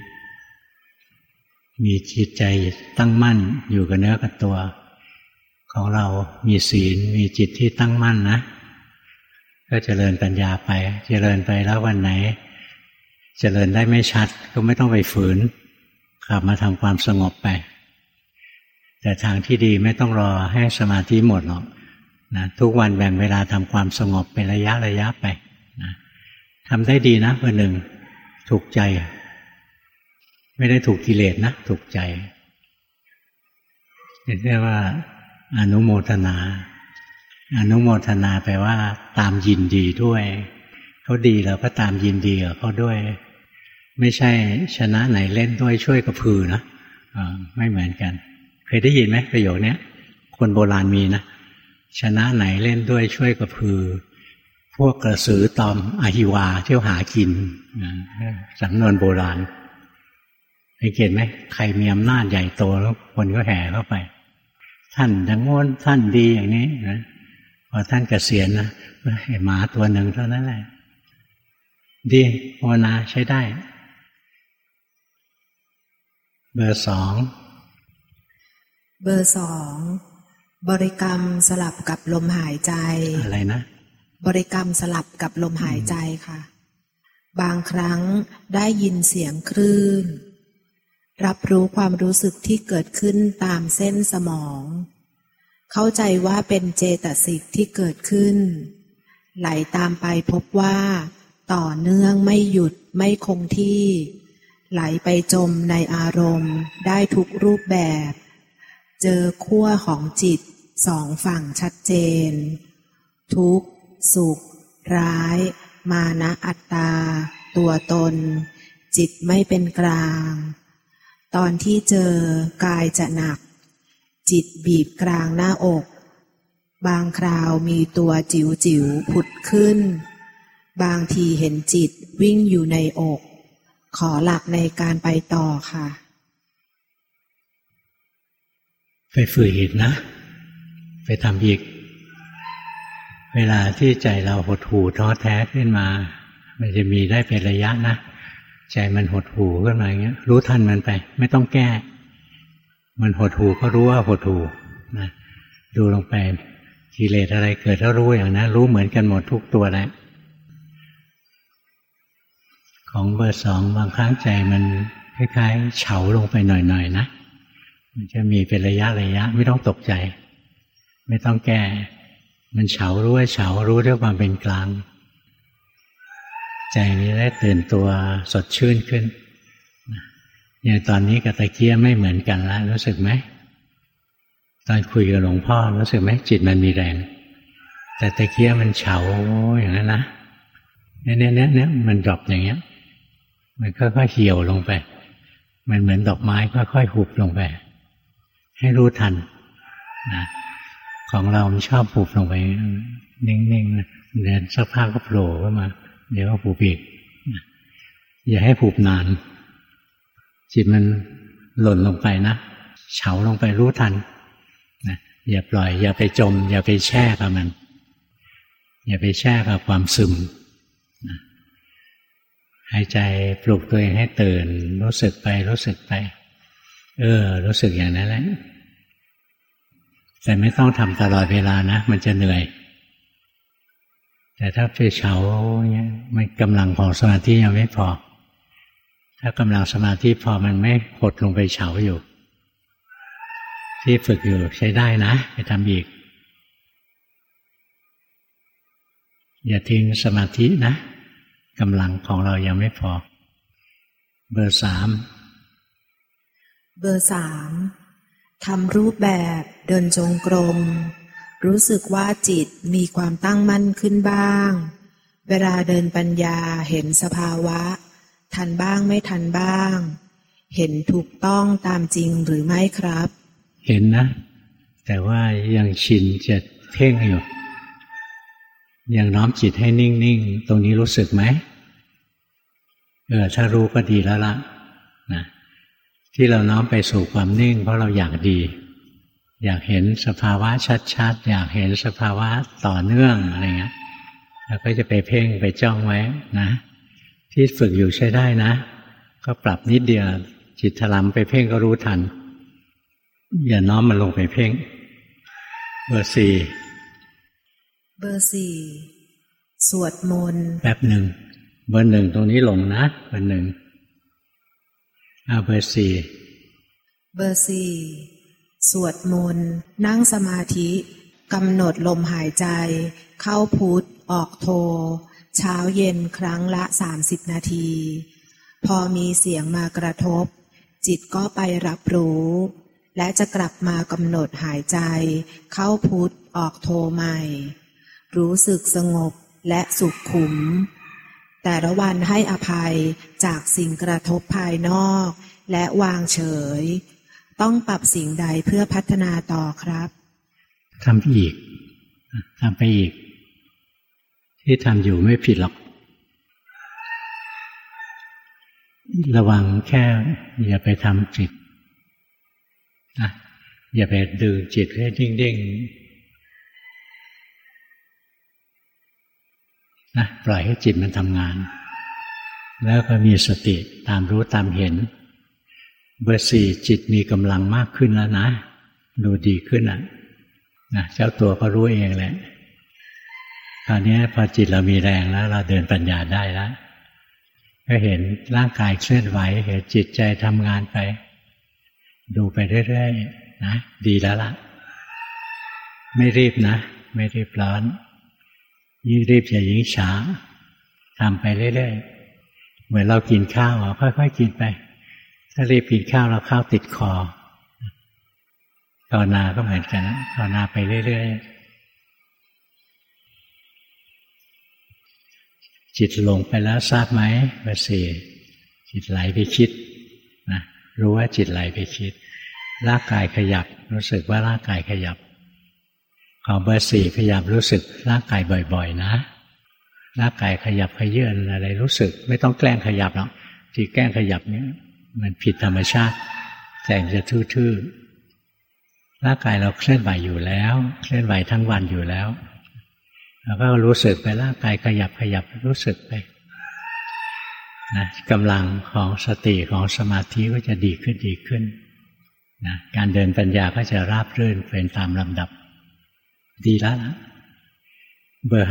มีจิตใจตั้งมั่นอยู่กับเนื้อกับตัวของเรามีศีลมีจิตที่ตั้งมั่นนะก็เจริญปัญญาไปเจริญไปแล้ววันไหนเจริญได้ไม่ชัดก็ไม่ต้องไปฝืนกลับมาทำความสงบไปแต่ทางที่ดีไม่ต้องรอให้สมาธิหมดหรอกนะทุกวันแบ่งเวลาทำความสงบเป็นระยะไปนะทำได้ดีนะเบอร์หนึ่งถูกใจไม่ได้ถูกกิเลสนะถูกใจเรียกว่าอนุโมทนาอนุโมทนาแปลว่าตามยินดีด้วยเขาดีเราก็ตามยินดีกับเขาด้วยไม่ใช่ชนะไหนเล่นด้วยช่วยกระพือนะไม่เหมือนกันเคยได้ยินไหมประโยคนี้คนโบราณมีนะชนะไหนเล่นด้วยช่วยกระพือพวกกระสือตอมอหิวาเที่ยวหากินสำนวนโบราณเห็นไหมใครมีอำนาจใหญ่โตแล้วคนก็แห่เข้าไปท่านดังโน้นท่านดีอย่างนี้นะพอท่านเกษียณนะหมาตัวหนึ่งเท่านั้นแหละดีภาวนาใช้ได้เบอร์สองบริกรรมสลับกับลมหายใจอะไรนะบริกรรมสลับกับลมหายใจค่ะบางครั้งได้ยินเสียงคลื่นรับรู้ความรู้สึกที่เกิดขึ้นตามเส้นสมองเข้าใจว่าเป็นเจตสิกที่เกิดขึ้นไหลตามไปพบว่าต่อเนื่องไม่หยุดไม่คงที่ไหลไปจมในอารมณ์ได้ทุกรูปแบบเจอขั้วของจิตสองฝั่งชัดเจนทุกข์สุขร้ายมานะอัตตาตัวตนจิตไม่เป็นกลางตอนที่เจอกายจะหนักจิตบีบกลางหน้าอกบางคราวมีตัวจิ๋วๆผุดขึ้นบางทีเห็นจิตวิ่งอยู่ในอกขอหลักในการไปต่อค่ะไปฝึกอีกนะไปทำอีกเวลาที่ใจเราหดหู่ท้อแท้ขึ้นมามันจะมีได้เป็นระยะนะใจมันหดหู่ขึ้นมาอย่างเงี้ยรู้ทันมันไปไม่ต้องแก้มันหดหู่ก็รู้ว่าหดหู่นะดูลงไปกิเลสอะไรเกิดก็รู้อย่างนั้นรู้เหมือนกันหมดทุกตัวแหละของเบอร์สองบางครั้งใจมันคล้ายๆเฉาลงไปหน่อยๆนะมันจะมีเป็นระยะไม่ต้องตกใจไม่ต้องแก้มันเฉารู้ว่าเฉารู้ด้วยความเป็นกลางใจนี้ได้ตื่นตัวสดชื่นขึ้นอย่างตอนนี้กับตะเกียไม่เหมือนกันแล้วรู้สึกไหมตอนคุยกับหลวงพ่อรู้สึกไหมจิตมันมีแรงแต่ตะเกียมันเฉาอย่างนั้นนะเนี่ยมันดรอปอย่างเงี้ยมันค่อยๆเหี่ยวลงไปมันเหมือนดอกไม้ค่อยๆหุบลงไปให้รู้ทันนะของเรามันชอบหุบลงไปนิ่งๆเดินสักพักก็โผล่ขึ้นมาเดี๋ยวก็หุบอีกอย่าให้หุบนานจิตมันหล่นลงไปนะเฉาลงไปรู้ทันนะอย่าปล่อยอย่าไปจมอย่าไปแช่กับมันอย่าไปแช่กับความซึมนะหายใจปลุกตัวเองให้ตื่นรู้สึกไปรู้สึกอย่างนั้นแหละแต่ไม่ต้องทำตลอดเวลานะมันจะเหนื่อยแต่ถ้าไปเฉาเนี่ยมันกำลังของสมาธิยังไม่พอถ้ากำลังสมาธิพอมันไม่หดลงไปเฉาอยู่ที่ฝึกอยู่ใช้ได้นะไปทำอีกอย่าทิ้งสมาธินะกำลังของเรายังไม่พอเบอร์สามทำรูปแบบเดินจงกรมรู้สึกว่าจิตมีความตั้งมั่นขึ้นบ้างเวลาเดินปัญญาเห็นสภาวะทันบ้างไม่ทันบ้างเห็นถูกต้องตามจริงหรือไม่ครับเห็นนะแต่ว่ายังชินจะเพ่งอยู่ยังน้อมจิตให้นิ่งๆตรงนี้รู้สึกไหมถ้ารู้ก็ดีแล้วล่ะนะที่เราน้อมไปสู่ความนิ่งเพราะเราอยากดีอยากเห็นสภาวะชัดๆอยากเห็นสภาวะต่อเนื่องอะไรเงี้ยแล้วก็จะไปเพ่งไปจ้องไว้นะที่ฝึกอยู่ใช้ได้นะก็ปรับนิดเดียวจิตถลำไปเพ่งก็รู้ทันอย่าน้อมมันลงไปเพ่งเบอร์สี่สวดมนต์แป๊บหนึ่งเบอร์หนึ่งตรงนี้ลงนะเบอร์หนึ่งเบอร์สี่สวดมนต์นั่งสมาธิกำหนดลมหายใจเข้าพุทออกโทเช้าเย็นครั้งละ30 นาทีพอมีเสียงมากระทบจิตก็ไปรับรู้และจะกลับมากำหนดหายใจเข้าพุทออกโทใหม่รู้สึกสงบและสุขขุมแต่ละวันให้อภัยจากสิ่งกระทบภายนอกและวางเฉยต้องปรับสิ่งใดเพื่อพัฒนาต่อครับทำอีกทำไปอีกที่ทำอยู่ไม่ผิดหรอกระวังแค่อย่าไปทำจิตอย่าไปดึงจิตให้เด้งๆนะปล่อยให้จิตมันทำงานแล้วก็มีสติตามรู้ตามเห็นเบอร์ 4จิตมีกำลังมากขึ้นแล้วนะดูดีขึ้นนะเจ้าตัวก็รู้เองแหละคราวนี้พอจิตเรามีแรงแล้วเราเดินปัญญาได้แล้วก็เห็นร่างกายเคลื่อนไหวเห็นจิตใจทำงานไปดูไปเรื่อยๆนะดีแล้วล่ะไม่รีบนะไม่รีบร้อนยิ่งรีบจะยิ่งช้าทำไปเรื่อยๆเหมือนเรากินข้าวค่อยๆกินไปถ้ารีบกินข้าวเราข้าวติดคอภาวนาก็เหมือนกันภาวนาไปเรื่อยๆจิตลงไปแล้วทราบไหมเบอร์ 4จิตไหลไปคิดนะรู้ว่าจิตไหลไปคิดร่างกายขยับรู้สึกว่าร่างกายขยับของเบอร์ 4พยายามรู้สึกร่างกายบ่อยๆนะร่างกายขยับขยื่นอะไรรู้สึกไม่ต้องแกล้งขยับหรอกที่แกล้งขยับเนี่ยมันผิดธรรมชาติแต่จะทื่อๆร่างกายเราเคลื่อนไหวอยู่แล้วเคลื่อนไหวทั้งวันอยู่แล้วเราก็รู้สึกไปร่างกายขยับรู้สึกไปนะกำลังของสติของสมาธิก็จะดีขึ้นนะการเดินปัญญาก็จะราบรื่นเป็นตามลำดับดีแล้วนะเบอร์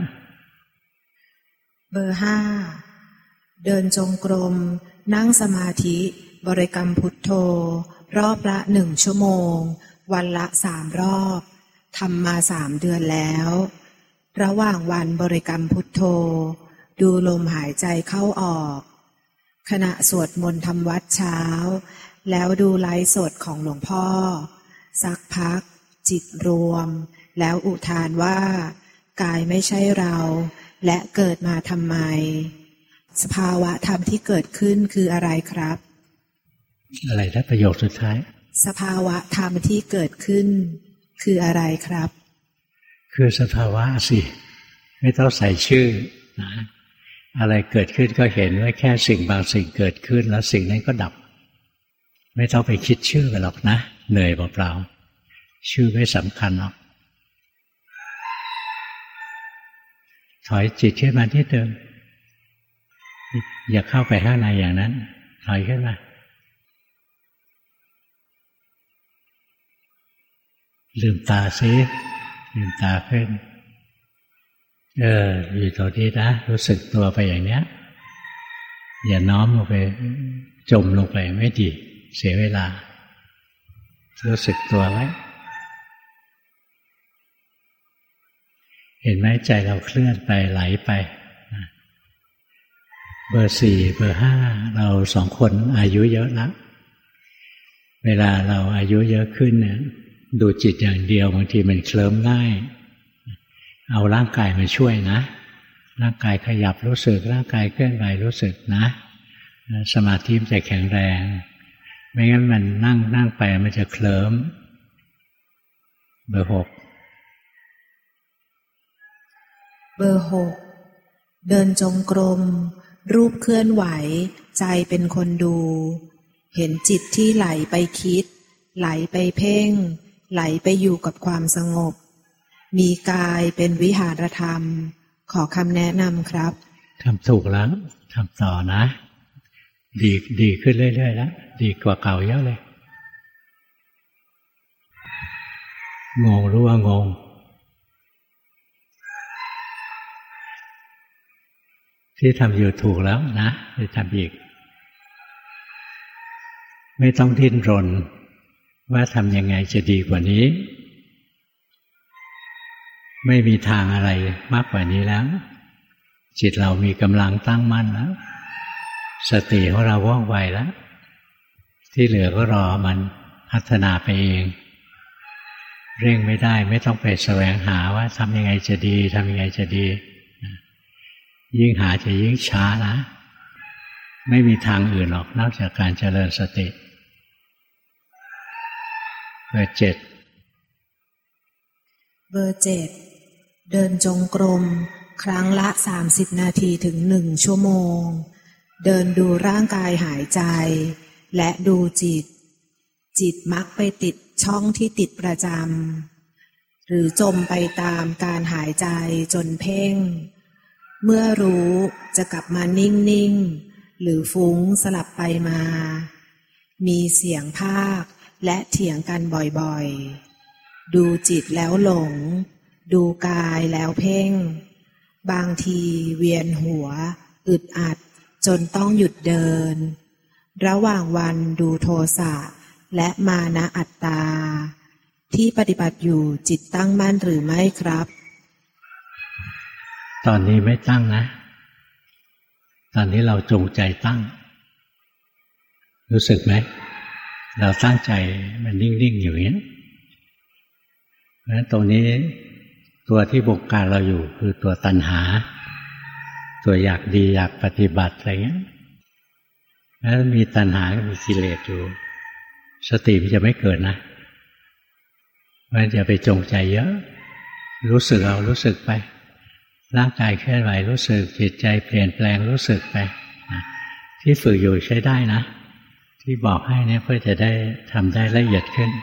5เดินจงกรมนั่งสมาธิบริกรรมพุทโธรอบละ1 ชั่วโมงวันละ3 รอบทำมา3 เดือนแล้วระหว่างวันบริกรรมพุทโธดูลมหายใจเข้าออกขณะสวดมนต์ทำวัดเช้าแล้วดูไลฟ์สดของหลวงพ่อสักพักจิตรวมแล้วอุทานว่ากายไม่ใช่เราและเกิดมาทำไมสภาวะธรรมที่เกิดขึ้นคืออะไรครับอะไรนะประโยคสุดท้ายสภาวะธรรมที่เกิดขึ้นคืออะไรครับคือสภาวะสิไม่ต้องใส่ชื่อนะอะไรเกิดขึ้นก็เห็นว่าแค่สิ่งบางสิ่งเกิดขึ้นแล้วสิ่งนั้นก็ดับไม่ต้องไปคิดชื่อกันหรอกนะเหนื่อยเปล่าๆชื่อไม่สำคัญหรอกถอยจิตขึ้นมาที่เดิมอย่าเข้าไปข้างในอย่างนั้นถอยขึ้นมาลืมตาซิลืมตาขึ้นอยู่ตรงนี้นะรู้สึกตัวไปอย่างเนี้ยอย่าน้อมลงไปจมลงไปไม่ดีเสียเวลารู้สึกตัวไว้เห็นไหมใจเราเคลื่อนไปไหลไปเบอร์ 4เบอร์ 5เรา2 คนอายุเยอะแล้วเวลาเราอายุเยอะขึ้นเนี่ยดูจิตอย่างเดียวบางทีมันเคลิ้มง่ายเอาร่างกายมาช่วยนะร่างกายขยับรู้สึกร่างกายเคลื่อนไหวรู้สึกนะสมาธิมันจะแข็งแรงไม่งั้นมันนั่งไปมันจะเคลิ้มเบอร์ 6 เดินจงกรมรูปเคลื่อนไหวใจเป็นคนดูเห็นจิตที่ไหลไปคิดไหลไปเพ่งไหลไปอยู่กับความสงบมีกายเป็นวิหารธรรมขอคำแนะนำครับทำถูกแล้วทำต่อนะดีขึ้นเรื่อยๆแล้วดีกว่าเก่าเยอะเลยงงรู้ว่างงที่ทำอยู่ถูกแล้วนะไปทำอีกไม่ต้องดิ้นรนว่าทำยังไงจะดีกว่านี้ไม่มีทางอะไรมากกว่านี้แล้วจิตเรามีกำลังตั้งมั่นแล้วสติของเราว่องไวแล้วที่เหลือก็รอมันพัฒนาไปเองเร่งไม่ได้ไม่ต้องไปแสวงหาว่าทำยังไงจะดีทำยังไงจะดียิ่งหาจะยิ่งช้านะไม่มีทางอื่นหรอกนอกจากการเจริญสติเบอร์ 7 เดินจงกรมครั้งละ30 นาทีถึง1 ชั่วโมงเดินดูร่างกายหายใจและดูจิตมักไปติดช่องที่ติดประจำหรือจมไปตามการหายใจจนเพ่งเมื่อรู้จะกลับมานิ่งๆหรือฟุ้งสลับไปมามีเสียงภาคและเถียงกันบ่อยๆดูจิตแล้วหลงดูกายแล้วเพ่งบางทีเวียนหัวอึดอัดจนต้องหยุดเดินระหว่างวันดูโทสะและมานะอัตตาที่ปฏิบัติอยู่จิตตั้งมั่นหรือไม่ครับตอนนี้ไม่ตั้งนะตอนนี้เราจงใจตั้งรู้สึกไหมเราตั้งใจมันนิ่งๆอยู่อย่างนี้เพราะฉะนั้นตรงนี้ตัวที่บงการเราอยู่คือตัวตัณหาตัวอยากดีอยากปฏิบัติอะไรเงี้ยแล้วมีตัณหามีกิเลสอยู่สติมันจะไม่เกิดนะมันจะไปจงใจเยอะรู้สึกเอารู้สึกไปร่างกายเคลื่อนไหวรู้สึกจิตใจเปลี่ยนแปลงรู้สึกไปที่ฝึกอยู่ใช้ได้นะที่บอกให้เนี่ยเพื่อจะได้ทำได้ละเอียดขึ้น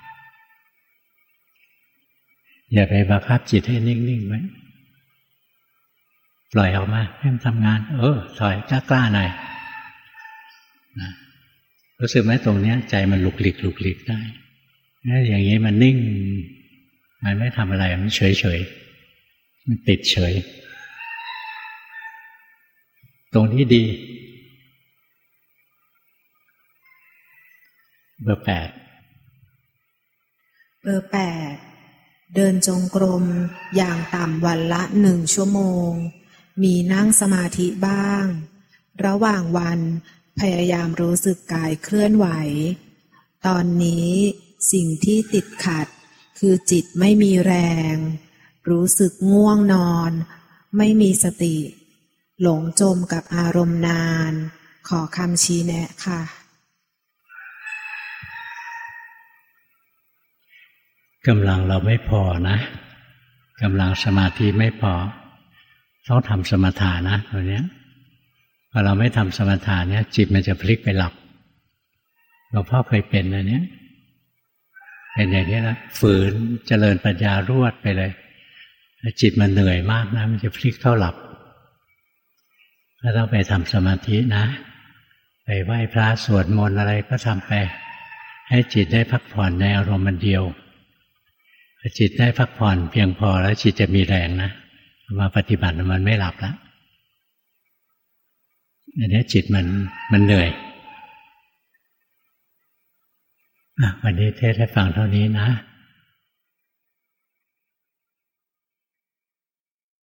อย่าไปบังคับจิตให้นิ่งๆไว้ปล่อยออกมาให้มันทำงานถอยกล้าๆหน่อยนะรู้สึกไหมตรงนี้ใจมันหลุกหลิกได้อย่างนี้มันนิ่งมันไม่ทำอะไรมันเฉยมันติดเฉยตรงนี้ดีเบอร์ 8 เดินจงกรมอย่างต่ำวันละ1 ชั่วโมงมีนั่งสมาธิบ้างระหว่างวันพยายามรู้สึกกายเคลื่อนไหวตอนนี้สิ่งที่ติดขัดคือจิตไม่มีแรงรู้สึกง่วงนอนไม่มีสติหลงจมกับอารมณ์นานขอคำชี้แนะค่ะกำลังเราไม่พอนะกำลังสมาธิไม่พอต้องทำสมถะนะตัวเนี้ยพอเราไม่ทำสมถะเนี่ยจิตมันจะพลิกไปหลับหลวงพ่อเคยเป็นอันเนี้ยเป็นอย่างนี้นะฝืนเจริญปัญญารวดไปเลยจิตมันเหนื่อยมากนะมันจะพลิกเข้าหลับก็ต้องไปทำสมาธินะไปไหว้พระสวดมนต์อะไรก็ทำไปให้จิตได้พักผ่อนในอารมณ์มันเดียวจิตได้พักผ่อนเพียงพอแล้วจิตจะมีแรงนะมาปฏิบัติมันไม่หลับแล้วอันนี้จิตมันเหนื่อยวันนี้เทศให้ฟังเท่านี้นะ